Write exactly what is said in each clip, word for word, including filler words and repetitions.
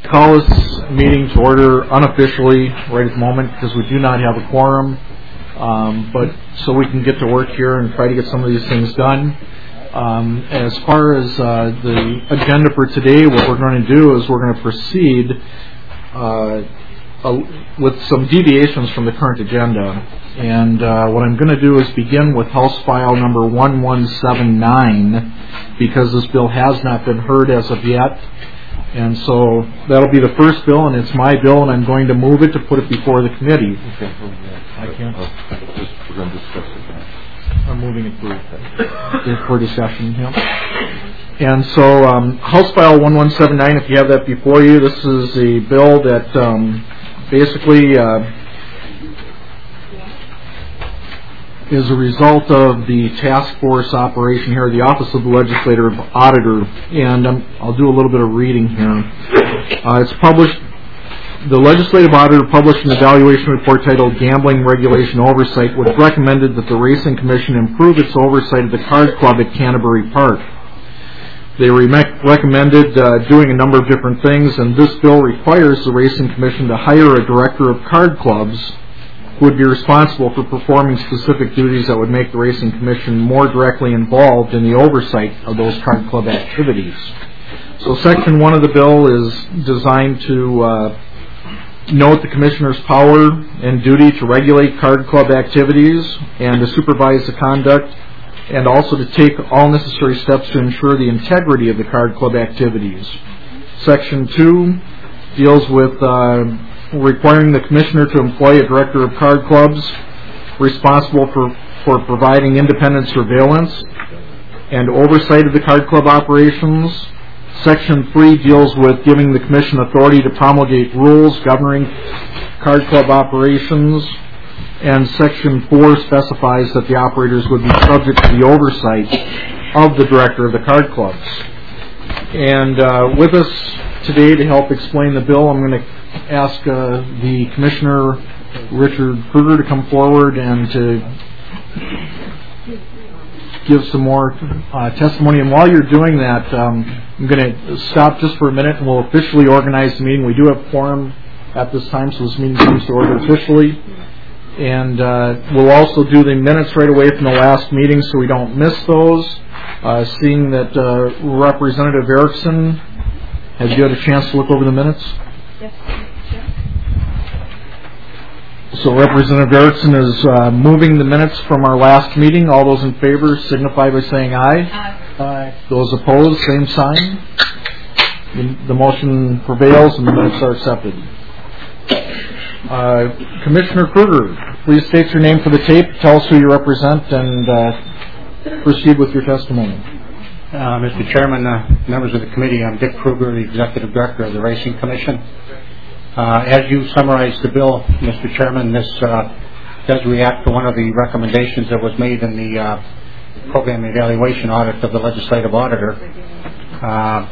Call this meeting to order unofficially right at the moment because we do not have a quorum, um, but so we can get to work here and try to get some of these things done. Um, as far as uh, the agenda for today, what we're going to do is we're going to proceed uh, a, with some deviations from the current agenda. And uh, what I'm going to do is begin with House File number one one seven nine because this bill has not been heard as of yet. And so that'll be the first bill, and it's my bill, and I'm going to move it to put it before the committee. Okay. I can't. Uh, just, we're going to discuss it now. I'm moving it for, for discussion. Yeah. And so um, House File one one seven nine, if you have that before you, this is a bill that um, basically uh, is a result of the task force operation here, the Office of the Legislative Auditor, and um, I'll do a little bit of reading here. Uh, it's published, the Legislative Auditor published an evaluation report titled Gambling Regulation Oversight, which recommended that the Racing Commission improve its oversight of the card club at Canterbury Park. They re- recommended uh, doing a number of different things, and this bill requires the Racing Commission to hire a director of card clubs who would be responsible for performing specific duties that would make the Racing Commission more directly involved in the oversight of those card club activities. So Section one of the bill is designed to uh, note the Commissioner's power and duty to regulate card club activities and to supervise the conduct, and also to take all necessary steps to ensure the integrity of the card club activities. Section two deals with uh, requiring the Commissioner to employ a director of card clubs responsible for, for providing independent surveillance and oversight of the card club operations. Section three deals with giving the Commission authority to promulgate rules governing card club operations. And Section four specifies that the operators would be subject to the oversight of the director of the card clubs. And uh, with us today to help explain the bill, I'm going to ask uh, the Commissioner, Richard Kruger, to come forward and to give some more uh, testimony. And while you're doing that, um, I'm going to stop just for a minute and we'll officially organize the meeting. We do have quorum at this time, so this meeting comes to order officially. And uh, we'll also do the minutes right away from the last meeting so we don't miss those. Uh, seeing that uh, Representative Erickson, have you had a chance to look over the minutes? Yes. So Representative Erickson is uh, moving the minutes from our last meeting. All those in favor signify by saying aye. Aye. Aye. Those opposed, same sign. The, the motion prevails and the minutes are accepted. Uh, Commissioner Kruger, please state your name for the tape, tell us who you represent, and uh, proceed with your testimony. Uh, Mister Chairman, uh, members of the committee, I'm Dick Kruger, the Executive Director of the Racing Commission. Uh, as you summarized the bill, Mister Chairman, this uh, does react to one of the recommendations that was made in the uh, program evaluation audit of the Legislative Auditor. Uh,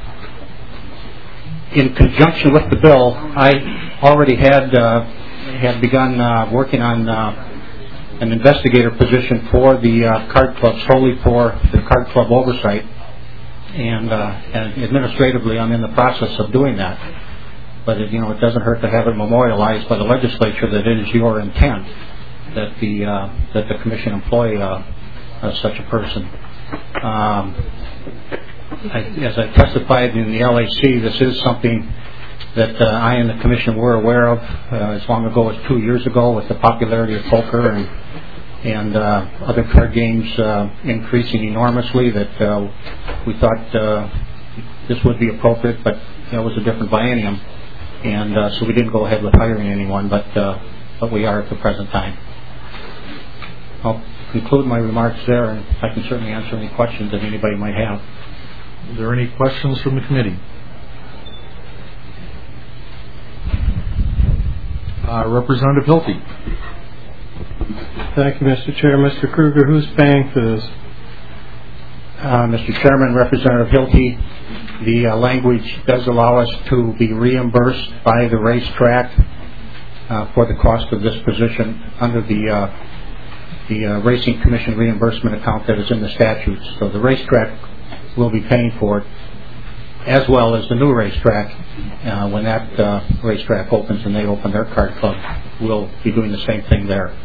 in conjunction with the bill, I already had uh, had begun uh, working on uh, an investigator position for the uh, card club, solely for the card club oversight. And, uh, and administratively, I'm in the process of doing that. But it, you know, it doesn't hurt to have it memorialized by the legislature that it is your intent that the uh, that the commission employ uh, uh, such a person. Um, I, as I testified in the L A C, this is something that uh, I and the commission were aware of uh, as long ago as two years ago, with the popularity of poker and and uh, other card games uh, increasing enormously. That uh, we thought uh, this would be appropriate, but you know, it was a different biennium, and uh, so we didn't go ahead with hiring anyone. But uh, but we are at the present time. I'll conclude my remarks there, and I can certainly answer any questions that anybody might have. Are there any questions from the committee? Uh, Representative Hilty. Thank you, Mister Chair. Mister Kruger, who's paying for this? Uh, Mister Chairman, Representative Hilty, the uh, language does allow us to be reimbursed by the racetrack uh, for the cost of this position under the uh, the uh, Racing Commission reimbursement account that is in the statutes. So the racetrack will be paying for it. as well as the new racetrack. Uh, when that uh, racetrack opens and they open their card club, we'll be doing the same thing there.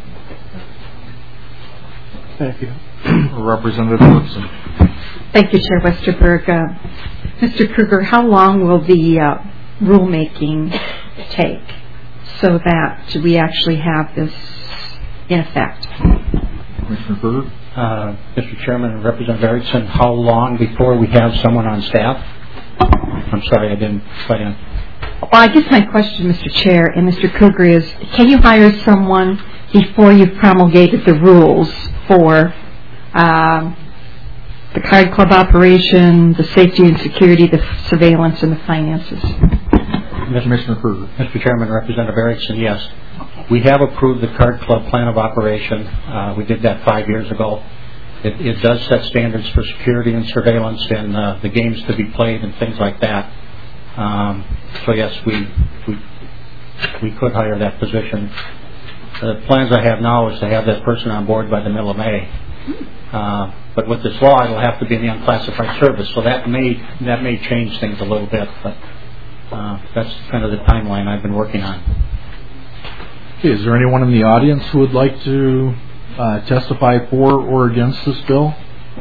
Thank you. Representative Wilson. Thank you, Chair Westerberg. Uh, Mister Kruger, how long will the uh, rulemaking take so that we actually have this in effect? Commissioner Kruger? Uh, Mister Chairman and Representative Erickson, how long before we have someone on staff? I'm sorry, I didn't quite answer. Well, I guess my question, Mister Chair and Mister Kruger, is can you hire someone before you've promulgated the rules for um, the card club operation, the safety and security, the surveillance, and the finances? Commissioner Kruger. Mister Chairman and Representative Erickson, yes. We have approved the card club plan of operation. Uh, we did that five years ago. It, it does set standards for security and surveillance and uh, the games to be played and things like that. Um, so yes, we, we we could hire that position. The plans I have now is to have that person on board by the middle of May. Uh, but with this law, it'll have to be in the unclassified service, so that may that may change things a little bit. But uh, that's kind of the timeline I've been working on. Okay, is there anyone in the audience who would like to uh, testify for or against this bill?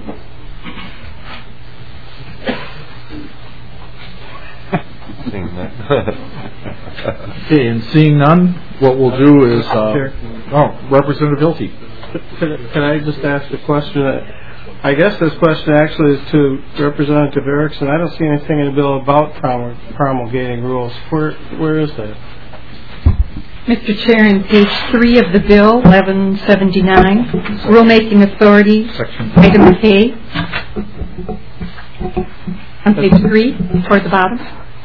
Seeing that. Okay, and seeing none, what we'll do is, uh, oh, Representative Hilty. Can, can I just ask a question? I guess this question actually is to Representative Erickson. I don't see anything in the bill about promulgating rules. Where, where is that? Mister Chair, on page three of the bill, eleven seventy-nine, rulemaking authority, Section. item K, on page three, toward the bottom.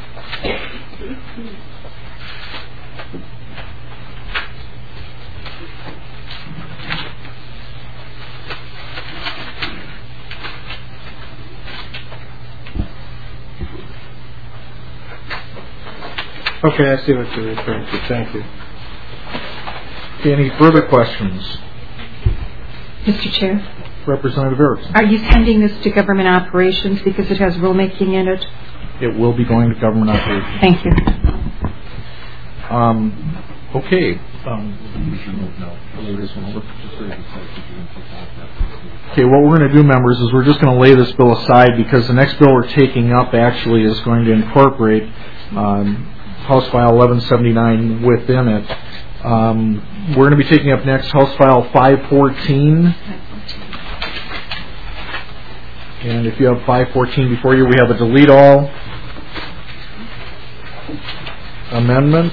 Okay, I see what you're referring to. Thank you. Okay, any further questions? Mister Chair, Representative Erickson. are you sending this to government operations because it has rulemaking in it? It will be going to government operations. Thank you. Um, okay. Um, okay, what we're going to do, members, is we're just going to lay this bill aside because the next bill we're taking up actually is going to incorporate um, House File eleven seventy-nine within it. Um, we're going to be taking up next House File five fourteen. And if you have five fourteen before you, we have a delete all amendment.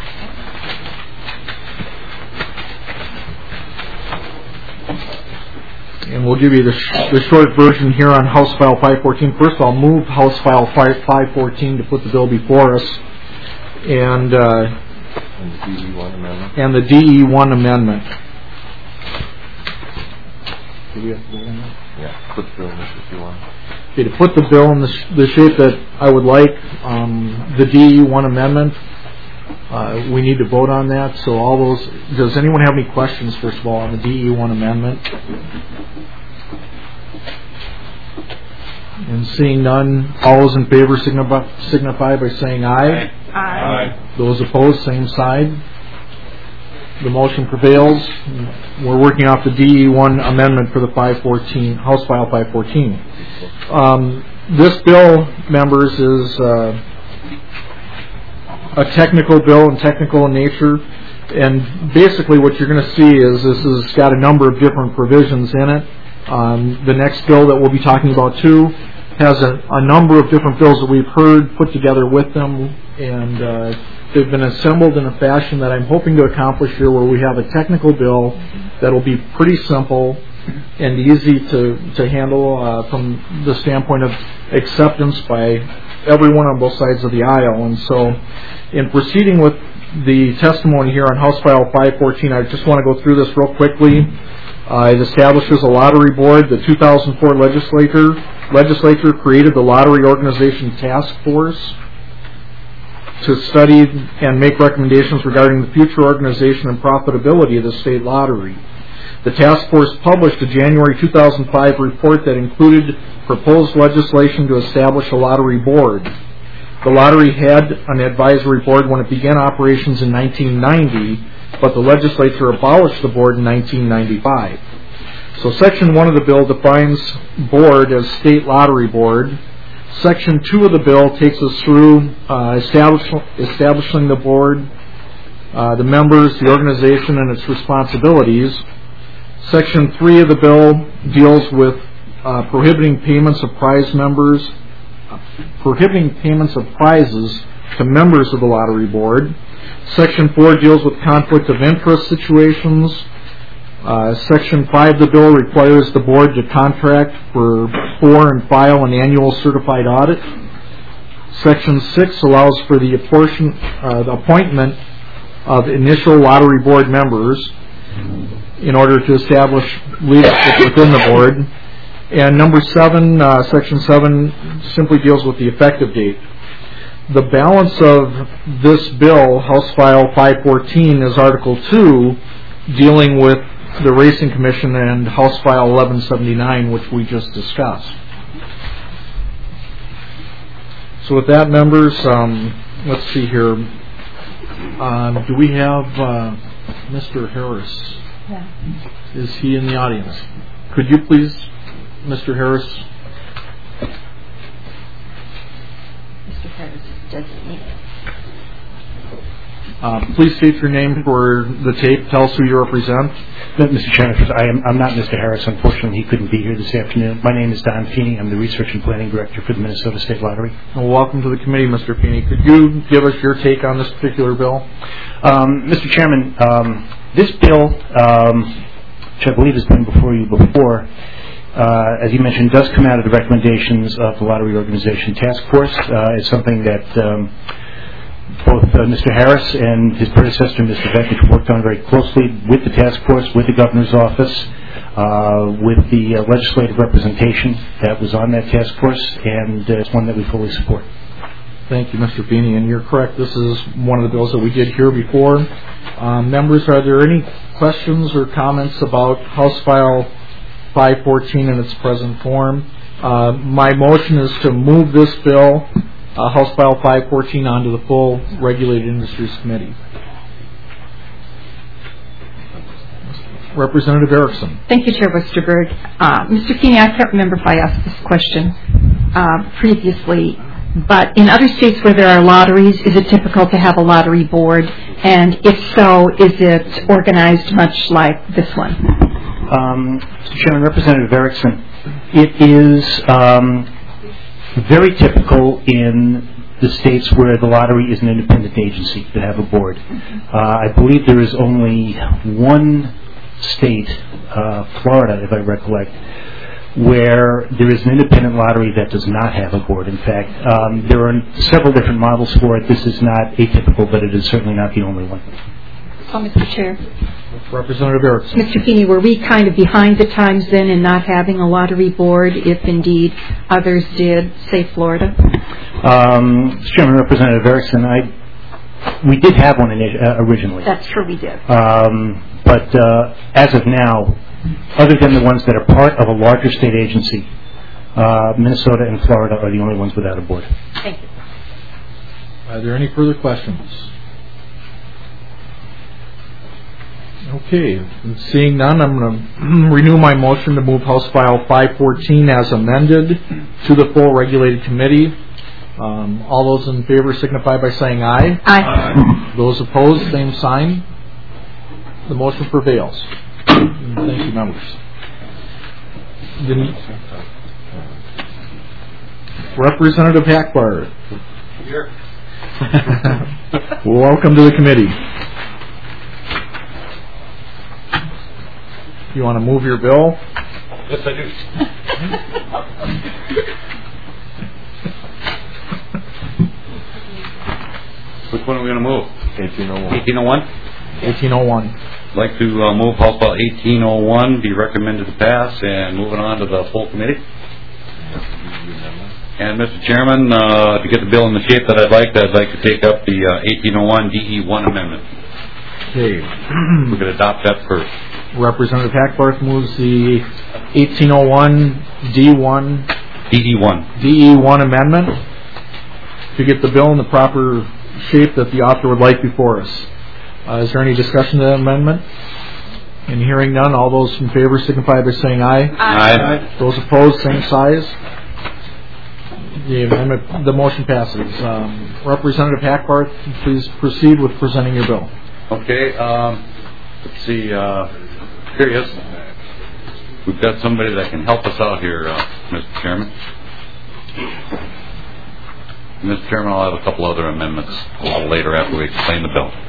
And we'll give you the, sh- the short version here on House File five fourteen. First, I'll move House File five fourteen to put the bill before us. And, uh, And the D E one amendment. and the D E one amendment. Do we have to do that? Yeah, put the bill in the fifty-one. Okay, to put the bill in the, sh- the shape that I would like, um, the D E one amendment, uh, we need to vote on that. So all those, does anyone have any questions, first of all, on the D E one amendment? And seeing none, all those in favor signify, signify by saying aye. Aye. Those opposed, same side. The motion prevails. We're working off the D E one amendment for the five fourteen, House File five fourteen. Um, this bill, members, is uh, a technical bill and technical in nature. And basically what you're going to see is this has got a number of different provisions in it. Um, the next bill that we'll be talking about, too, has a, a number of different bills that we've heard put together with them. And uh, they've been assembled in a fashion that I'm hoping to accomplish here, where we have a technical bill that will be pretty simple and easy to, to handle uh, from the standpoint of acceptance by everyone on both sides of the aisle. And so in proceeding with the testimony here on House File five fourteen, I just want to go through this real quickly. Uh, it establishes a lottery board. The two thousand four legislature, legislature created the Lottery Organization Task Force to study and make recommendations regarding the future organization and profitability of the state lottery. The task force published a January two thousand five report that included proposed legislation to establish a lottery board. The lottery had an advisory board when it began operations in nineteen ninety, but the legislature abolished the board in nineteen ninety-five. So Section one of the bill defines board as state lottery board. Section two of the bill takes us through uh, establish, establishing the board, uh, the members, the organization, and its responsibilities. Section three of the bill deals with uh, prohibiting payments of prize members, uh, prohibiting payments of prizes to members of the lottery board. Section four deals with conflict of interest situations. Uh, Section five of the bill requires the board to contract for, for and file an annual certified audit. Section six allows for the, apportion, uh, the appointment of initial lottery board members in order to establish leadership within the board. And number seven, uh, Section seven, simply deals with the effective date. The balance of this bill, House File five fourteen, is Article two, dealing with the Racing Commission, and House File eleven seventy-nine, which we just discussed. So with that, members, um, let's see here. Um, do we have uh, Mister Harris? Yeah. Is he in the audience? Could you please, Mister Harris? Mister Harris designated. Uh, please state your name for the tape. Tell us who you represent. Mister Chairman, I am, I'm not Mister Harris. Unfortunately, he couldn't be here this afternoon. My name is Don Feeney. I'm the Research and Planning Director for the Minnesota State Lottery. Well, welcome to the committee, Mister Feeney. Could you give us your take on this particular bill? Um, Mister Chairman, um, this bill, um, which I believe has been before you before, uh, as you mentioned, does come out of the recommendations of the Lottery Organization Task Force. Uh, it's something that um, both uh, Mister Harris and his predecessor, Mister Vekich, worked on very closely with the task force, with the governor's office, uh, with the uh, legislative representation that was on that task force, and uh, it's one that we fully support. Thank you, Mister Feeney. And you're correct, this is one of the bills that we did hear before. Um, members, are there any questions or comments about House File five fourteen in its present form? Uh, my motion is to move this bill, Uh, House File five fourteen, onto the full Regulated Industries Committee. Representative Erickson. Thank you, Chair Westerberg. Uh, Mister Feeney, I can't remember if I asked this question uh, previously, but in other states where there are lotteries, is it typical to have a lottery board? And if so, is it organized much like this one? Um, Mister Chairman, Representative Erickson, it is Um, very typical in the states where the lottery is an independent agency to have a board. Uh, I believe there is only one state, uh, Florida, if I recollect, where there is an independent lottery that does not have a board. In fact, um, there are several different models for it. This is not atypical, but it is certainly not the only one. Oh, Mister Chair. Representative Erickson. Mister Feeney, were we kind of behind the times then in not having a lottery board, if indeed others did, say Florida? Um, Mister Chairman, Representative Erickson, I, we did have one in, uh, originally. That's true, we did. Um, but uh, as of now, other than the ones that are part of a larger state agency, uh, Minnesota and Florida are the only ones without a board. Thank you. Are there any further questions? Okay, seeing none, I'm going to renew my motion to move House File five fourteen as amended to the full Regulated Committee. Um, all those in favor signify by saying aye. Aye. Aye. Those opposed, same sign. The motion prevails. Thank you, members. The Representative Hackbar. Here. Welcome to the committee. You want to move your bill? Yes, I do. Which one are we going to move? eighteen oh one. eighteen oh one? eighteen oh one. I'd like to uh, move House File eighteen oh one, be recommended to pass, and move it on to the full committee. And Mister Chairman, uh, to get the bill in the shape that I'd like, I'd like to take up the uh, eighteen oh one D E one amendment. Okay. We could adopt that first. Representative Hackbarth moves the eighteen oh one D one D E one. D E one amendment to get the bill in the proper shape that the author would like before us. Uh, is there any discussion of that amendment? And hearing none, all those in favor signify by saying aye. Aye. Aye. Those opposed, same size. The amendment, the motion passes. Um, Representative Hackbarth, please proceed with presenting your bill. Okay. Um, let's see. Uh, curious. We've got somebody that can help us out here, uh, Mister Chairman. Mister Chairman, I'll have a couple other amendments a little later after we explain the bill.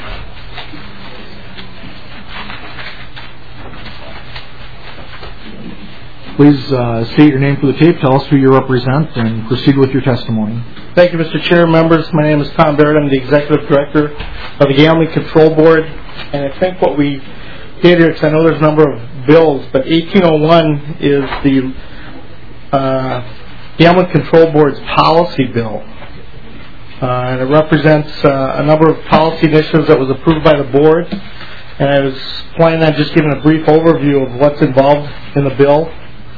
Please uh, state your name for the tape, tell us who you represent, and proceed with your testimony. Thank you, Mister Chair, members. My name is Tom Barrett. I'm the Executive Director of the Gambling Control Board. And I think what we did here, because I know there's a number of bills, but eighteen oh one is the uh, Gambling Control Board's policy bill. Uh, and it represents uh, a number of policy initiatives that was approved by the board. And I was planning on just giving a brief overview of what's involved in the bill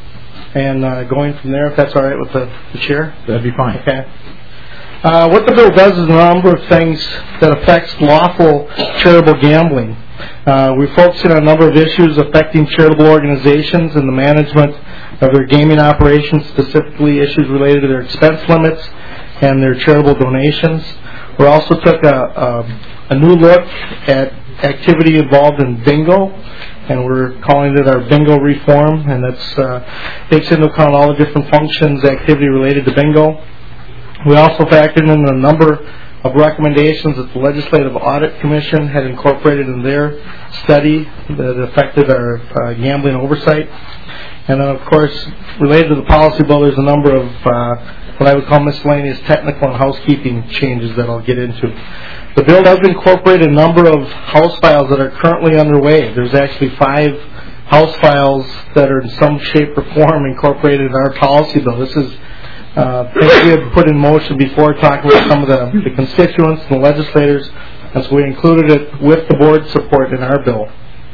and uh, going from there, if that's all right with the, the chair. That'd be fine. Okay. Uh, what the bill does is a number of things that affects lawful charitable gambling. Uh, we're focusing on a number of issues affecting charitable organizations and the management of their gaming operations, specifically issues related to their expense limits and their charitable donations. We also took a, a, a new look at activity involved in bingo, and we're calling it our bingo reform, and that's uh, takes into account all the different functions, activity related to bingo. We also factored in a number of recommendations that the Legislative Audit Commission had incorporated in their study that affected our uh, gambling oversight. And then, of course, related to the policy bill, there's a number of uh, what I would call miscellaneous technical and housekeeping changes that I'll get into. The bill does incorporate a number of House files that are currently underway. There's actually five House files that are in some shape or form incorporated in our policy bill. This is uh, things we had put in motion before, talking with some of the, the constituents and the legislators, and so we included it with the board's support in our bill.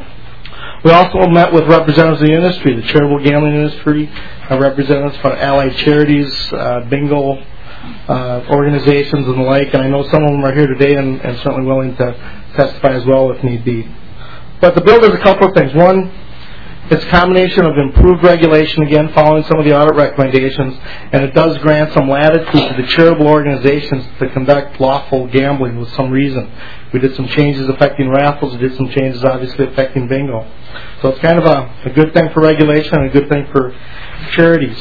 We also met with representatives of the industry, the charitable gambling industry, uh, representatives from allied charities, uh, bingo uh, organizations, and the like. And I know some of them are here today and, and certainly willing to testify as well if need be. But the bill does a couple of things. One, it's a combination of improved regulation, again, following some of the audit recommendations, and it does grant some latitude to the charitable organizations to conduct lawful gambling with some reason. We did some changes affecting raffles. We did some changes, obviously, affecting bingo. So it's kind of a, a good thing for regulation and a good thing for charities.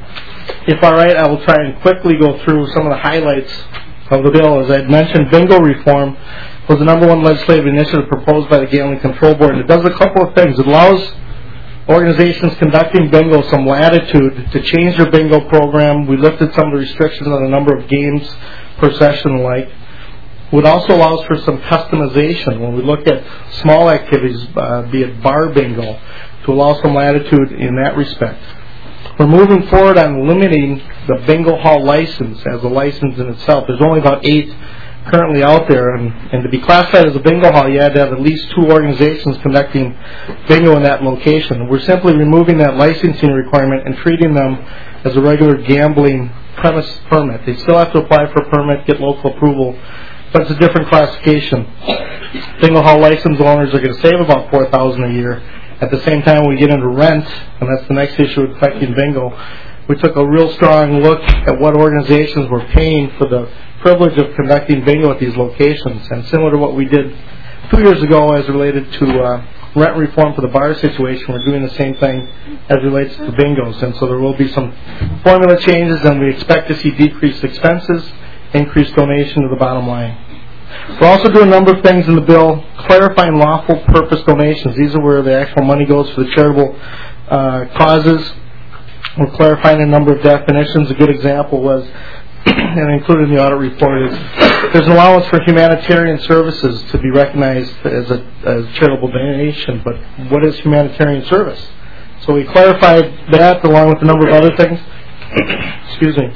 If all right, I will try and quickly go through some of the highlights of the bill. As I had mentioned, bingo reform was the number one legislative initiative proposed by the Gambling Control Board. And it does a couple of things. It allows organizations conducting bingo some latitude to change their bingo program. We lifted some of the restrictions on the number of games per session and the like. It also allows for some customization when we look at small activities, uh, be it bar bingo, to allow some latitude in that respect. We're moving forward on eliminating the bingo hall license as a license in itself. There's only about eight currently out there, and, and to be classified as a bingo hall, you had to have at least two organizations conducting bingo in that location. We're simply removing that licensing requirement and treating them as a regular gambling premise permit. They still have to apply for a permit, get local approval, but it's a different classification. Bingo hall license owners are going to save about four thousand dollars a year. At the same time, when we get into rent, and that's the next issue affecting bingo, we took a real strong look at what organizations were paying for the privilege of conducting bingo at these locations. And similar to what we did two years ago as related to uh, rent reform for the bar situation, we're doing the same thing as relates to bingos. And so there will be some formula changes, and we expect to see decreased expenses, increased donation to the bottom line. We're also doing a number of things in the bill, clarifying lawful purpose donations. These are where the actual money goes for the charitable uh, causes. We're clarifying a number of definitions. A good example was, and included in the audit report, is there's an allowance for humanitarian services to be recognized as a as charitable donation. But what is humanitarian service? So we clarified that along with a number of other things. Excuse me.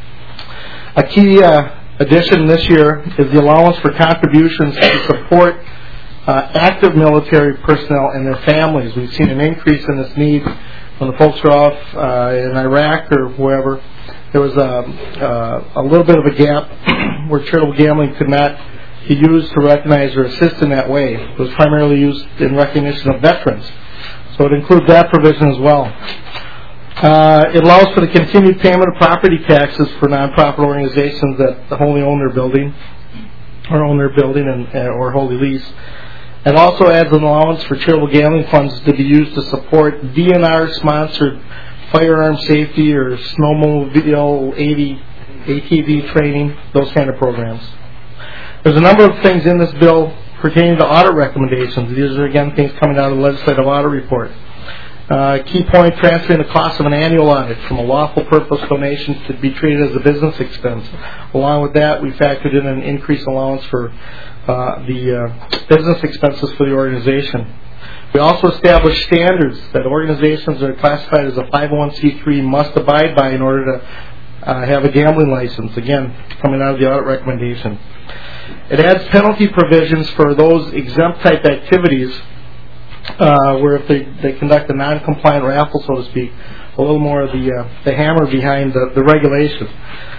A key uh, addition this year is the allowance for contributions to support uh, active military personnel and their families. We've seen an increase in this need when the folks are off uh, in Iraq or wherever. There was a, uh, a little bit of a gap where charitable gambling could not be used to recognize or assist in that way. It was primarily used in recognition of veterans. So it includes that provision as well. Uh, it allows for the continued payment of property taxes for nonprofit organizations that wholly own their building or own their building and, or wholly lease. It also adds an allowance for charitable gambling funds to be used to support D N R-sponsored firearm safety or snowmobile A T V training, those kind of programs. There's a number of things in this bill pertaining to audit recommendations. These are, again, things coming out of the legislative audit report. Uh, key point, transferring the cost of an annual audit from a lawful purpose donation to be treated as a business expense. Along with that, we factored in an increased allowance for uh, the uh, business expenses for the organization. We also established standards that organizations that are classified as a five oh one c three must abide by in order to uh, have a gambling license, again, coming out of the audit recommendation. It adds penalty provisions for those exempt type activities uh, where if they, they conduct a non-compliant raffle, so to speak, a little more of the, uh, the hammer behind the, the regulation.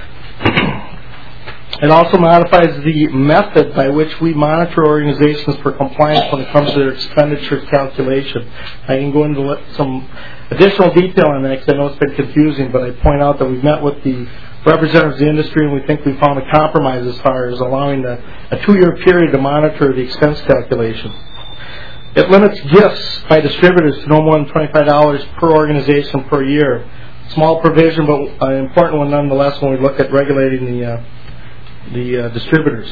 It also modifies the method by which we monitor organizations for compliance when it comes to their expenditure calculation. I can go into some additional detail on that because I know it's been confusing, but I point out that we've met with the representatives of the industry and we think we found a compromise as far as allowing a, a two-year period to monitor the expense calculation. It limits gifts by distributors to no more than twenty-five dollars per organization per year. Small provision, but an important one nonetheless when we look at regulating the uh, the uh, distributors.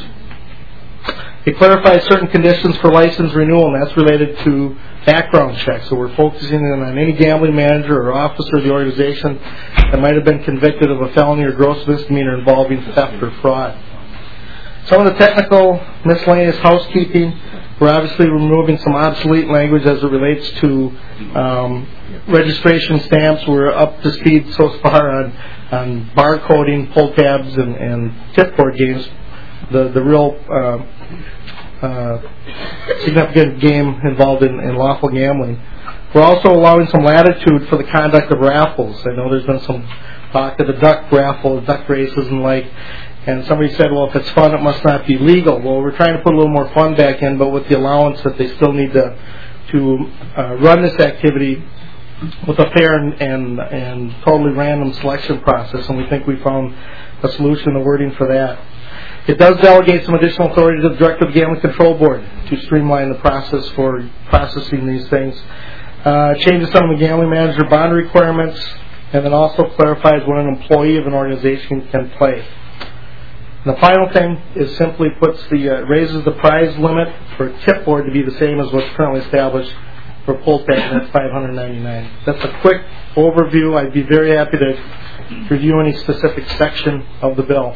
It clarifies certain conditions for license renewal, and that's related to background checks. So we're focusing in on any gambling manager or officer of the organization that might have been convicted of a felony or gross misdemeanor involving theft or fraud. Some of the technical miscellaneous housekeeping, we're obviously removing some obsolete language as it relates to um, registration stamps. We're up to speed so far on, on barcoding, pull tabs, and, and tip board games, the, the real uh, uh, significant game involved in, in lawful gambling. We're also allowing some latitude for the conduct of raffles. I know there's been some talk of the duck raffle, duck races and like, and somebody said, well, if it's fun, it must not be legal. Well, we're trying to put a little more fun back in, but with the allowance that they still need to to uh, run this activity with a fair and, and and totally random selection process, and we think we found a solution, a wording for that. It does delegate some additional authority to the Director of the Gambling Control Board to streamline the process for processing these things. Uh, changes some of the gambling manager bond requirements, and then also clarifies what an employee of an organization can play. And the final thing is simply puts the uh, raises the prize limit for a tip board to be the same as what's currently established for pull tab, and that's five hundred ninety-nine dollars. That's a quick overview. I'd be very happy to review any specific section of the bill.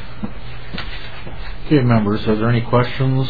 Okay, members, are there any questions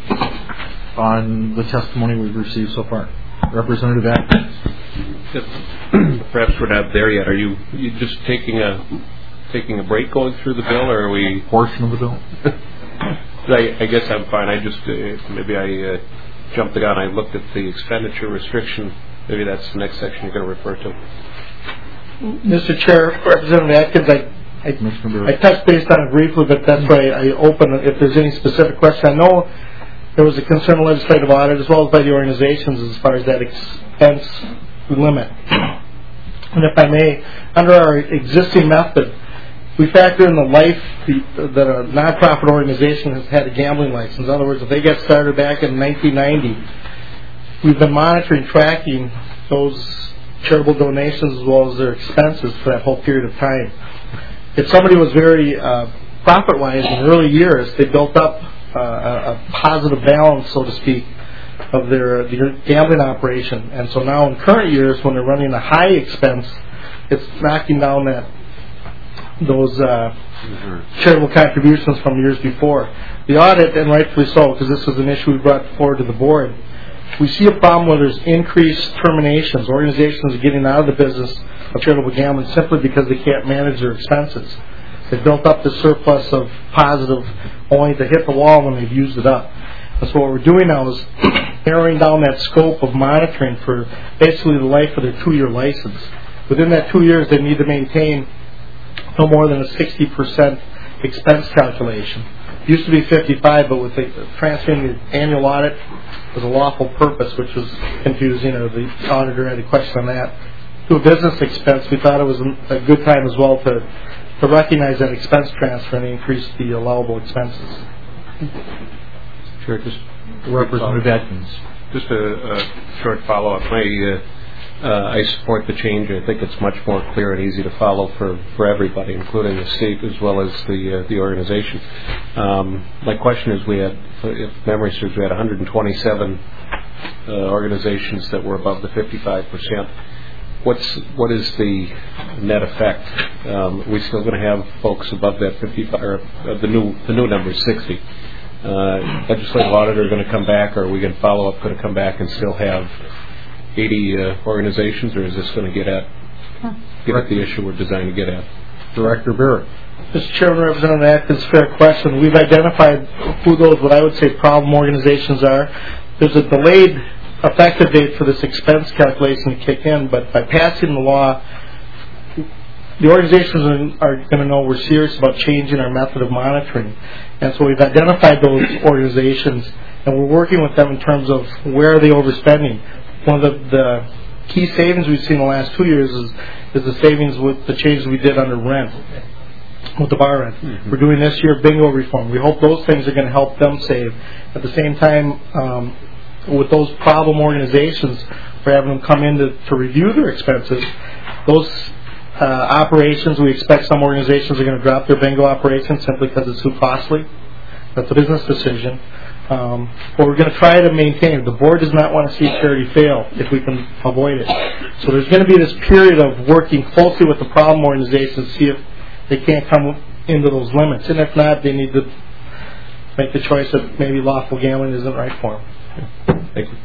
on the testimony we've received so far? Representative Atkins. Perhaps we're not there yet. Are you, you just taking a taking a break going through the bill, or are we portion of the bill? I, I guess I'm fine. I just uh, maybe I uh, jumped the gun. I looked at the expenditure restriction. Maybe that's the next section you're going to refer to. Mister Chair, Representative Atkins, I I, I touched based on it briefly, but that's why I open if there's any specific question. I know there was a concern of legislative audit as well as by the organizations as far as that expense limit. And if I may, under our existing method, we factor in the life that a nonprofit organization has had a gambling license. In other words, if they get started back in nineteen ninety, we've been monitoring, tracking those charitable donations as well as their expenses for that whole period of time. If somebody was very uh, profit-wise in early years, they built up uh, a, a positive balance, so to speak, of their, their gambling operation. And so now in current years, when they're running a high expense, it's knocking down that those uh, charitable contributions from years before. The audit, and rightfully so, because this was an issue we brought forward to the board, we see a problem where there's increased terminations. Organizations are getting out of the business of charitable gambling simply because they can't manage their expenses. They've built up the surplus of positive only to hit the wall when they've used it up. So what we're doing now is narrowing down that scope of monitoring for basically the life of their two-year license. Within that two years, they need to maintain no more than a sixty percent expense calculation. It used to be fifty-five, but with the transferring the annual audit was a lawful purpose, which was confusing, or the auditor had a question on that. To a business expense, we thought it was a good time as well to, to recognize that expense transfer and increase the allowable expenses. Sure, just Representative Atkins. Just a, a short follow-up. I, uh, uh, I support the change. I think it's much more clear and easy to follow for, for everybody, including the state as well as the uh, the organization. Um, my question is, we had, if memory serves, we had one hundred twenty-seven uh, organizations that were above the fifty-five percent. What's what is the net effect? Um, are we still going to have folks above that fifty-five, or uh, the new the new number is sixty? Uh, legislative auditor going to come back, or are we going to follow up, going to come back and still have eighty uh, organizations, or is this going to get at get at the issue we're designed to get at? Director Barrett. Mister Chairman, Representative Atkins, fair question. We've identified who those, what I would say, problem organizations are. There's a delayed effective date for this expense calculation to kick in, but by passing the law, the organizations are going to know we're serious about changing our method of monitoring. And so we've identified those organizations, and we're working with them in terms of where are they overspending. One of the, the key savings we've seen in the last two years is, is the savings with the changes we did under rent, with the bar rent. Mm-hmm. We're doing this year bingo reform. We hope those things are going to help them save. At the same time, um, with those problem organizations, for having them come in to, to review their expenses, those uh, operations, we expect some organizations are going to drop their bingo operations simply because it's too costly. That's a business decision. Um, but we're going to try to maintain. The board does not want to see charity fail if we can avoid it. So there's going to be this period of working closely with the problem organizations to see if they can't come into those limits. And if not, they need to make the choice that maybe lawful gambling isn't right for them. Thank you.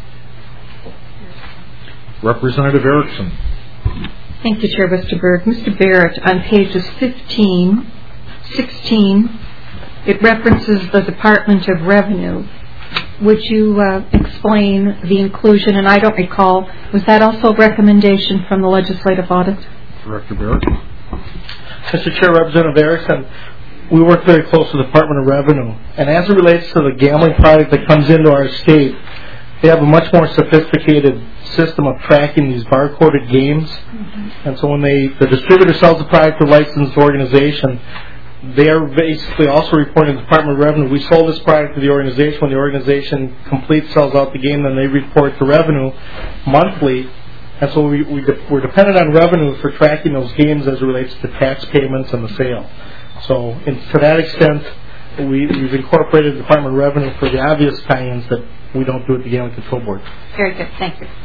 Representative Erickson. Thank you, Chair Westerberg. Mister Barrett, on pages fifteen, sixteen, it references the Department of Revenue. Would you uh, explain the inclusion? And I don't recall, was that also a recommendation from the legislative audit? Director Barrett. Mister Chair, Representative Erickson, we work very close with the Department of Revenue. And as it relates to the gambling product that comes into our state, they have a much more sophisticated system of tracking these barcoded games. Mm-hmm. And so when they the distributor sells the product to a licensed organization, they are basically also reporting to the Department of Revenue, we sold this product to the organization. When the organization completes, sells out the game, then they report to Revenue monthly. And so we, we de- we're dependent on Revenue for tracking those games as it relates to tax payments and the sale. So in, to that extent, we, we've incorporated the Department of Revenue for the obvious tie-ins that we don't do at the Gambling Control Board. Very good. Thank you.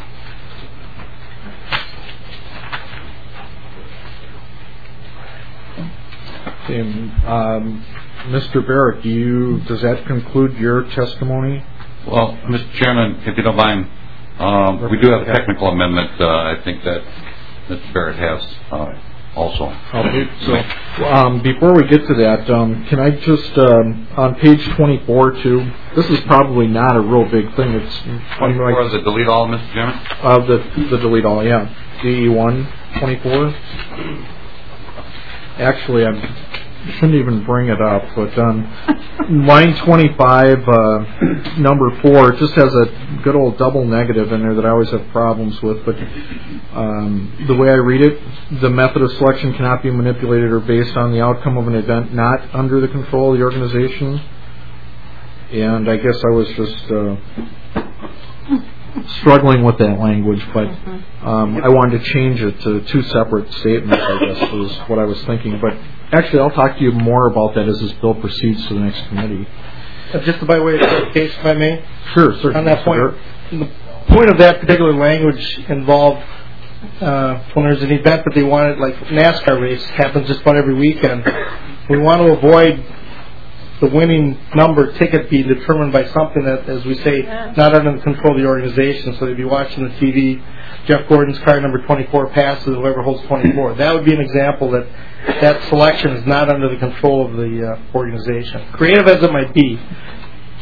And, um, Mister Barrett, do you, does that conclude your testimony? Well, Mister Chairman, if you don't mind, um, we do have a technical amendment, uh, I think that Mister Barrett has uh, also. Okay, so um, before we get to that, um, can I just, um, on page twenty-four, too, this is probably not a real big thing. It's twenty-four is the delete all, Mister Chairman? Uh, the, the delete all, yeah. D E one, twenty-four. Actually, I shouldn't even bring it up, but on line twenty-five, uh, number four, it just has a good old double negative in there that I always have problems with. But um, the way I read it, the method of selection cannot be manipulated or based on the outcome of an event not under the control of the organization. And I guess I was just uh, struggling with that language, but um, I wanted to change it to two separate statements, I guess, was what I was thinking. But actually, I'll talk to you more about that as this bill proceeds to the next committee. Uh, just by way of clarification, if I may? Sure, certainly. On that point, the point of that particular language involved uh, when there's an event that they wanted, like NASCAR race, happens just about every weekend. We want to avoid the winning number ticket being determined by something that, as we say, not under the control of the organization. So they'd be watching the T V, Jeff Gordon's car number twenty-four passes, whoever holds twenty-four. That would be an example that that selection is not under the control of the uh, organization. Creative as it might be,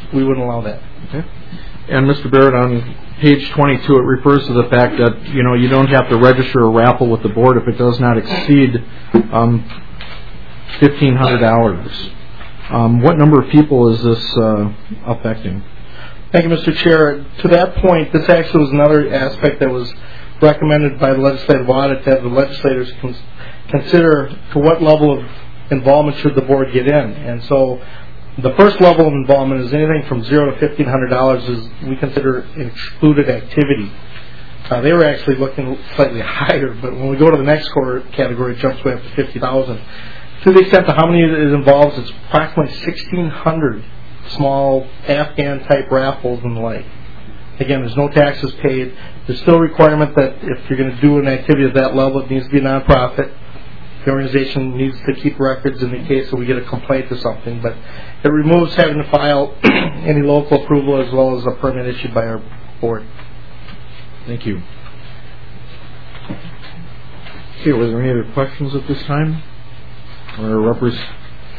we wouldn't allow that. Okay. And Mister Barrett, on page twenty-two, it refers to the fact that, you know, you don't have to register a raffle with the board if it does not exceed um, fifteen hundred dollars. Um, what number of people is this uh, affecting? Thank you, Mister Chair. To that point, this actually was another aspect that was recommended by the legislative audit, that the legislators cons- consider to what level of involvement should the board get in. And so the first level of involvement is anything from zero to fifteen hundred dollars is we consider excluded activity. Uh, they were actually looking slightly higher, but when we go to the next quarter category, it jumps way up to fifty thousand. To the extent of how many it involves, it's approximately sixteen hundred small Afghan type raffles and the like. Again, there's no taxes paid. There's still a requirement that if you're going to do an activity at that level, it needs to be a nonprofit. The organization needs to keep records in the case that we get a complaint or something, but it removes having to file any local approval as well as a permit issued by our board. Thank you. Okay, were there any other questions at this time? Or repres-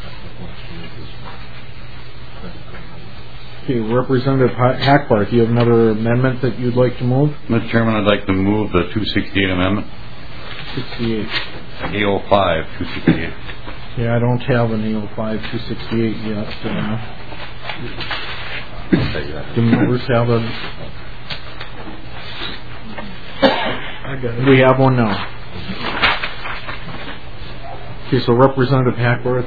okay, Representative Hackbar, do you have another amendment that you'd like to move? Mister Chairman, I'd like to move the two sixty-eight amendment. sixty-eight. A O five, two sixty-eight. Yeah, I don't have an A O five, two sixty-eight yet. Uh, do members have a... We have one now. Okay, so Representative Hackworth.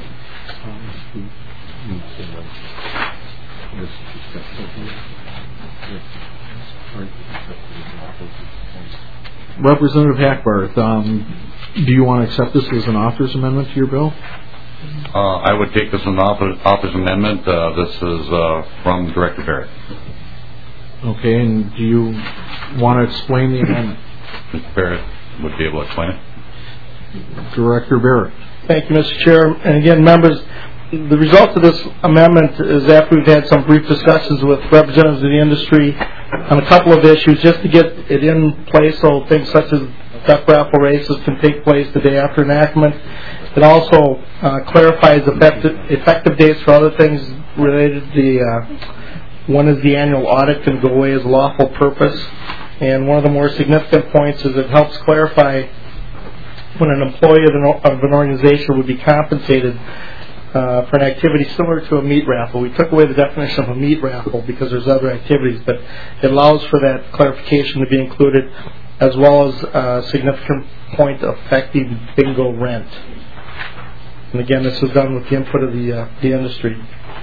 Representative Hackworth, um, do you want to accept this as an author's amendment to your bill? Uh, I would take this as an author, author's amendment. Uh, this is uh, from Director Barrett. Okay, and do you want to explain the amendment? Mister Barrett would be able to explain it. Director Barrett. Thank you, Mister Chair. And again, members, the result of this amendment is after we've had some brief discussions with representatives of the industry on a couple of issues, just to get it in place so things such as duck raffle races can take place the day after enactment. It also uh, clarifies effective, effective dates for other things related to the, uh, one is the annual audit can go away as a lawful purpose. And one of the more significant points is it helps clarify when an employee of an, of an organization would be compensated uh, for an activity similar to a meat raffle. We took away the definition of a meat raffle because there's other activities, but it allows for that clarification to be included, as well as a significant point affecting bingo rent. And again, this was done with the input of the, uh, the industry.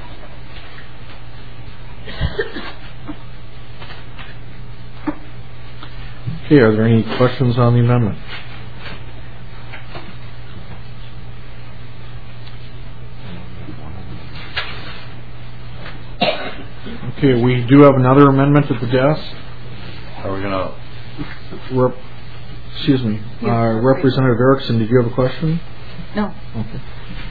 Okay, are there any questions on the amendment? Okay, we do have another amendment at the desk. Are we going to... Rep- excuse me. Uh, Representative Erickson, did you have a question? No. Okay.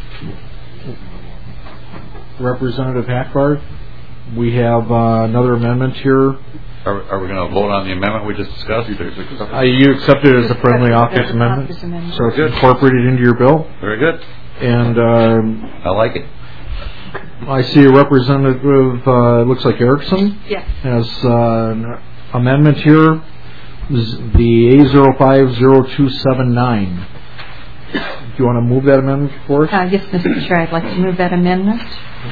Representative Hackbar, we have uh, another amendment here. Are, are we going to vote on the amendment we just discussed? Uh, you accept it as a friendly office amendment? amendment. So it's Good. incorporated into your bill? Very good. And um, I like it. I see a representative, uh, looks like Erickson, Yes. has uh, an amendment here, the A zero five zero two seven nine. Do you want to move that amendment for us? Uh, yes, Mister Chair, I'd like to move that amendment.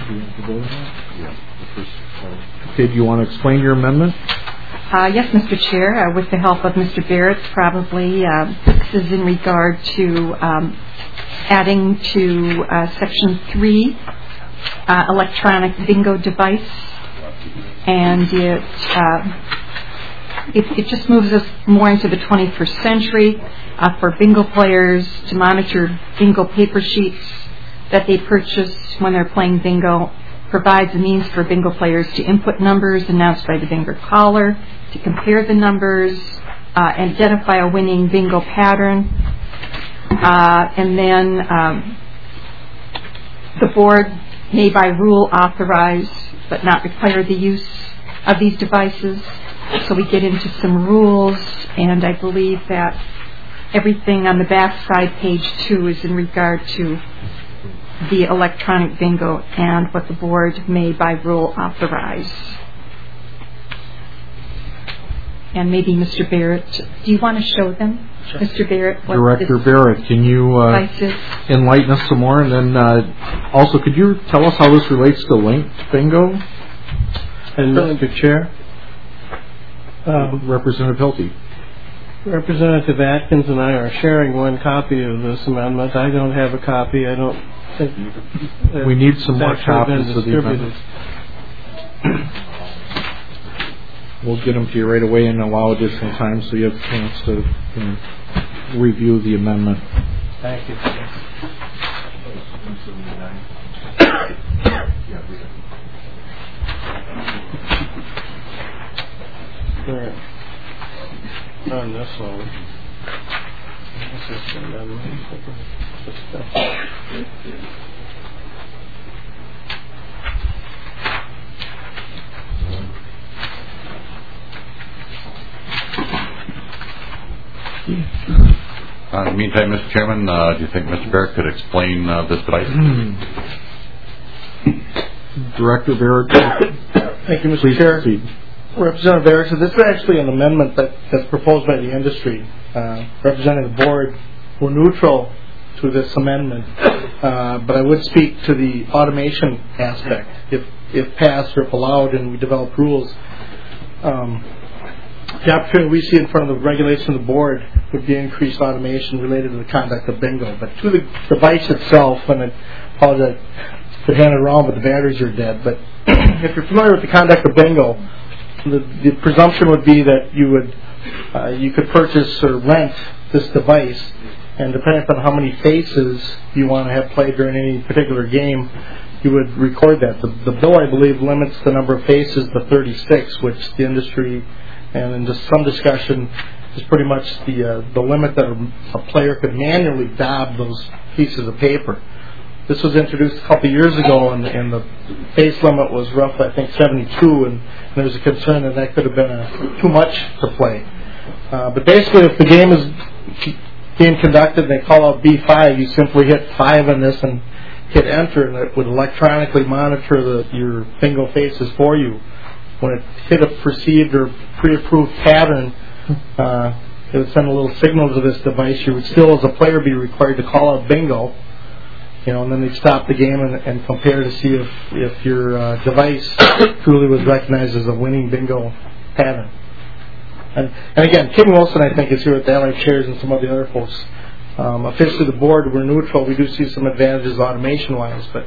Okay, do you want to explain your amendment? Uh, yes, Mister Chair, uh, with the help of Mister Barrett, probably uh, this is in regard to um, adding to uh, Section three, uh, electronic bingo device, and it, uh, it it just moves us more into the twenty-first century uh, for bingo players to monitor bingo paper sheets that they purchase when they're playing bingo. Provides a means for bingo players to input numbers announced by the bingo caller, to compare the numbers, uh, identify a winning bingo pattern, uh, and then um, the board may by rule authorize but not require the use of these devices. So we get into some rules, and I believe that everything on the back side, page two, is in regard to the electronic bingo and what the board may by rule authorize. And maybe Mister Barrett, do you want to show them, sure. Mister Barrett? What Director Barrett, can you uh, enlighten us some more? And then uh, also, could you tell us how this relates to linked bingo? And Mister Chair? Um, Representative Hilty. Representative Atkins and I are sharing one copy of this amendment. I don't have a copy. I don't think we need some more copies of the amendment. We'll get them to you right away and allow additional time so you have a chance to you know, review the amendment. Thank you. There. On this one. This is the amendment. Uh, in the meantime, Mister Chairman, uh, do you think Mister Barrett could explain uh, this device? Director Barrett. Thank you, Mister Chair. Proceed. Representative Barrett, so this is actually an amendment that, that's proposed by the industry. Uh, representing the board, we're neutral to this amendment, uh, but I would speak to the automation aspect. If if passed or if allowed and we develop rules, um, the opportunity we see in front of the regulation of the board would be increased automation related to the conduct of bingo. But to the device itself, and I apologize to hand it around, but the batteries are dead. But if you're familiar with the conduct of bingo, the, the presumption would be that you would uh, you could purchase or rent this device, and depending upon how many faces you want to have played during any particular game, you would record that. The, the bill, I believe, limits the number of faces to thirty-six, which the industry and in just some discussion is pretty much the uh, the limit that a, a player could manually dab those pieces of paper. This was introduced a couple of years ago, and, and the face limit was roughly, I think, seventy-two, and, and there was a concern that that could have been a, too much to play. Uh, but basically, if the game is being conducted and they call out B five, you simply hit five on this and hit enter, and it would electronically monitor the, your bingo faces for you. When it hit a perceived or pre-approved pattern, uh, it would send a little signal to this device. You would still, as a player, be required to call out bingo. You know, and then they'd stop the game and, and compare to see if, if your uh, device truly was recognized as a winning bingo pattern. And, and again, Kim Wilson, I think, is here with the Allied Chairs and some of the other folks. Um, officially, the board, we're neutral. We do see some advantages automation-wise, but...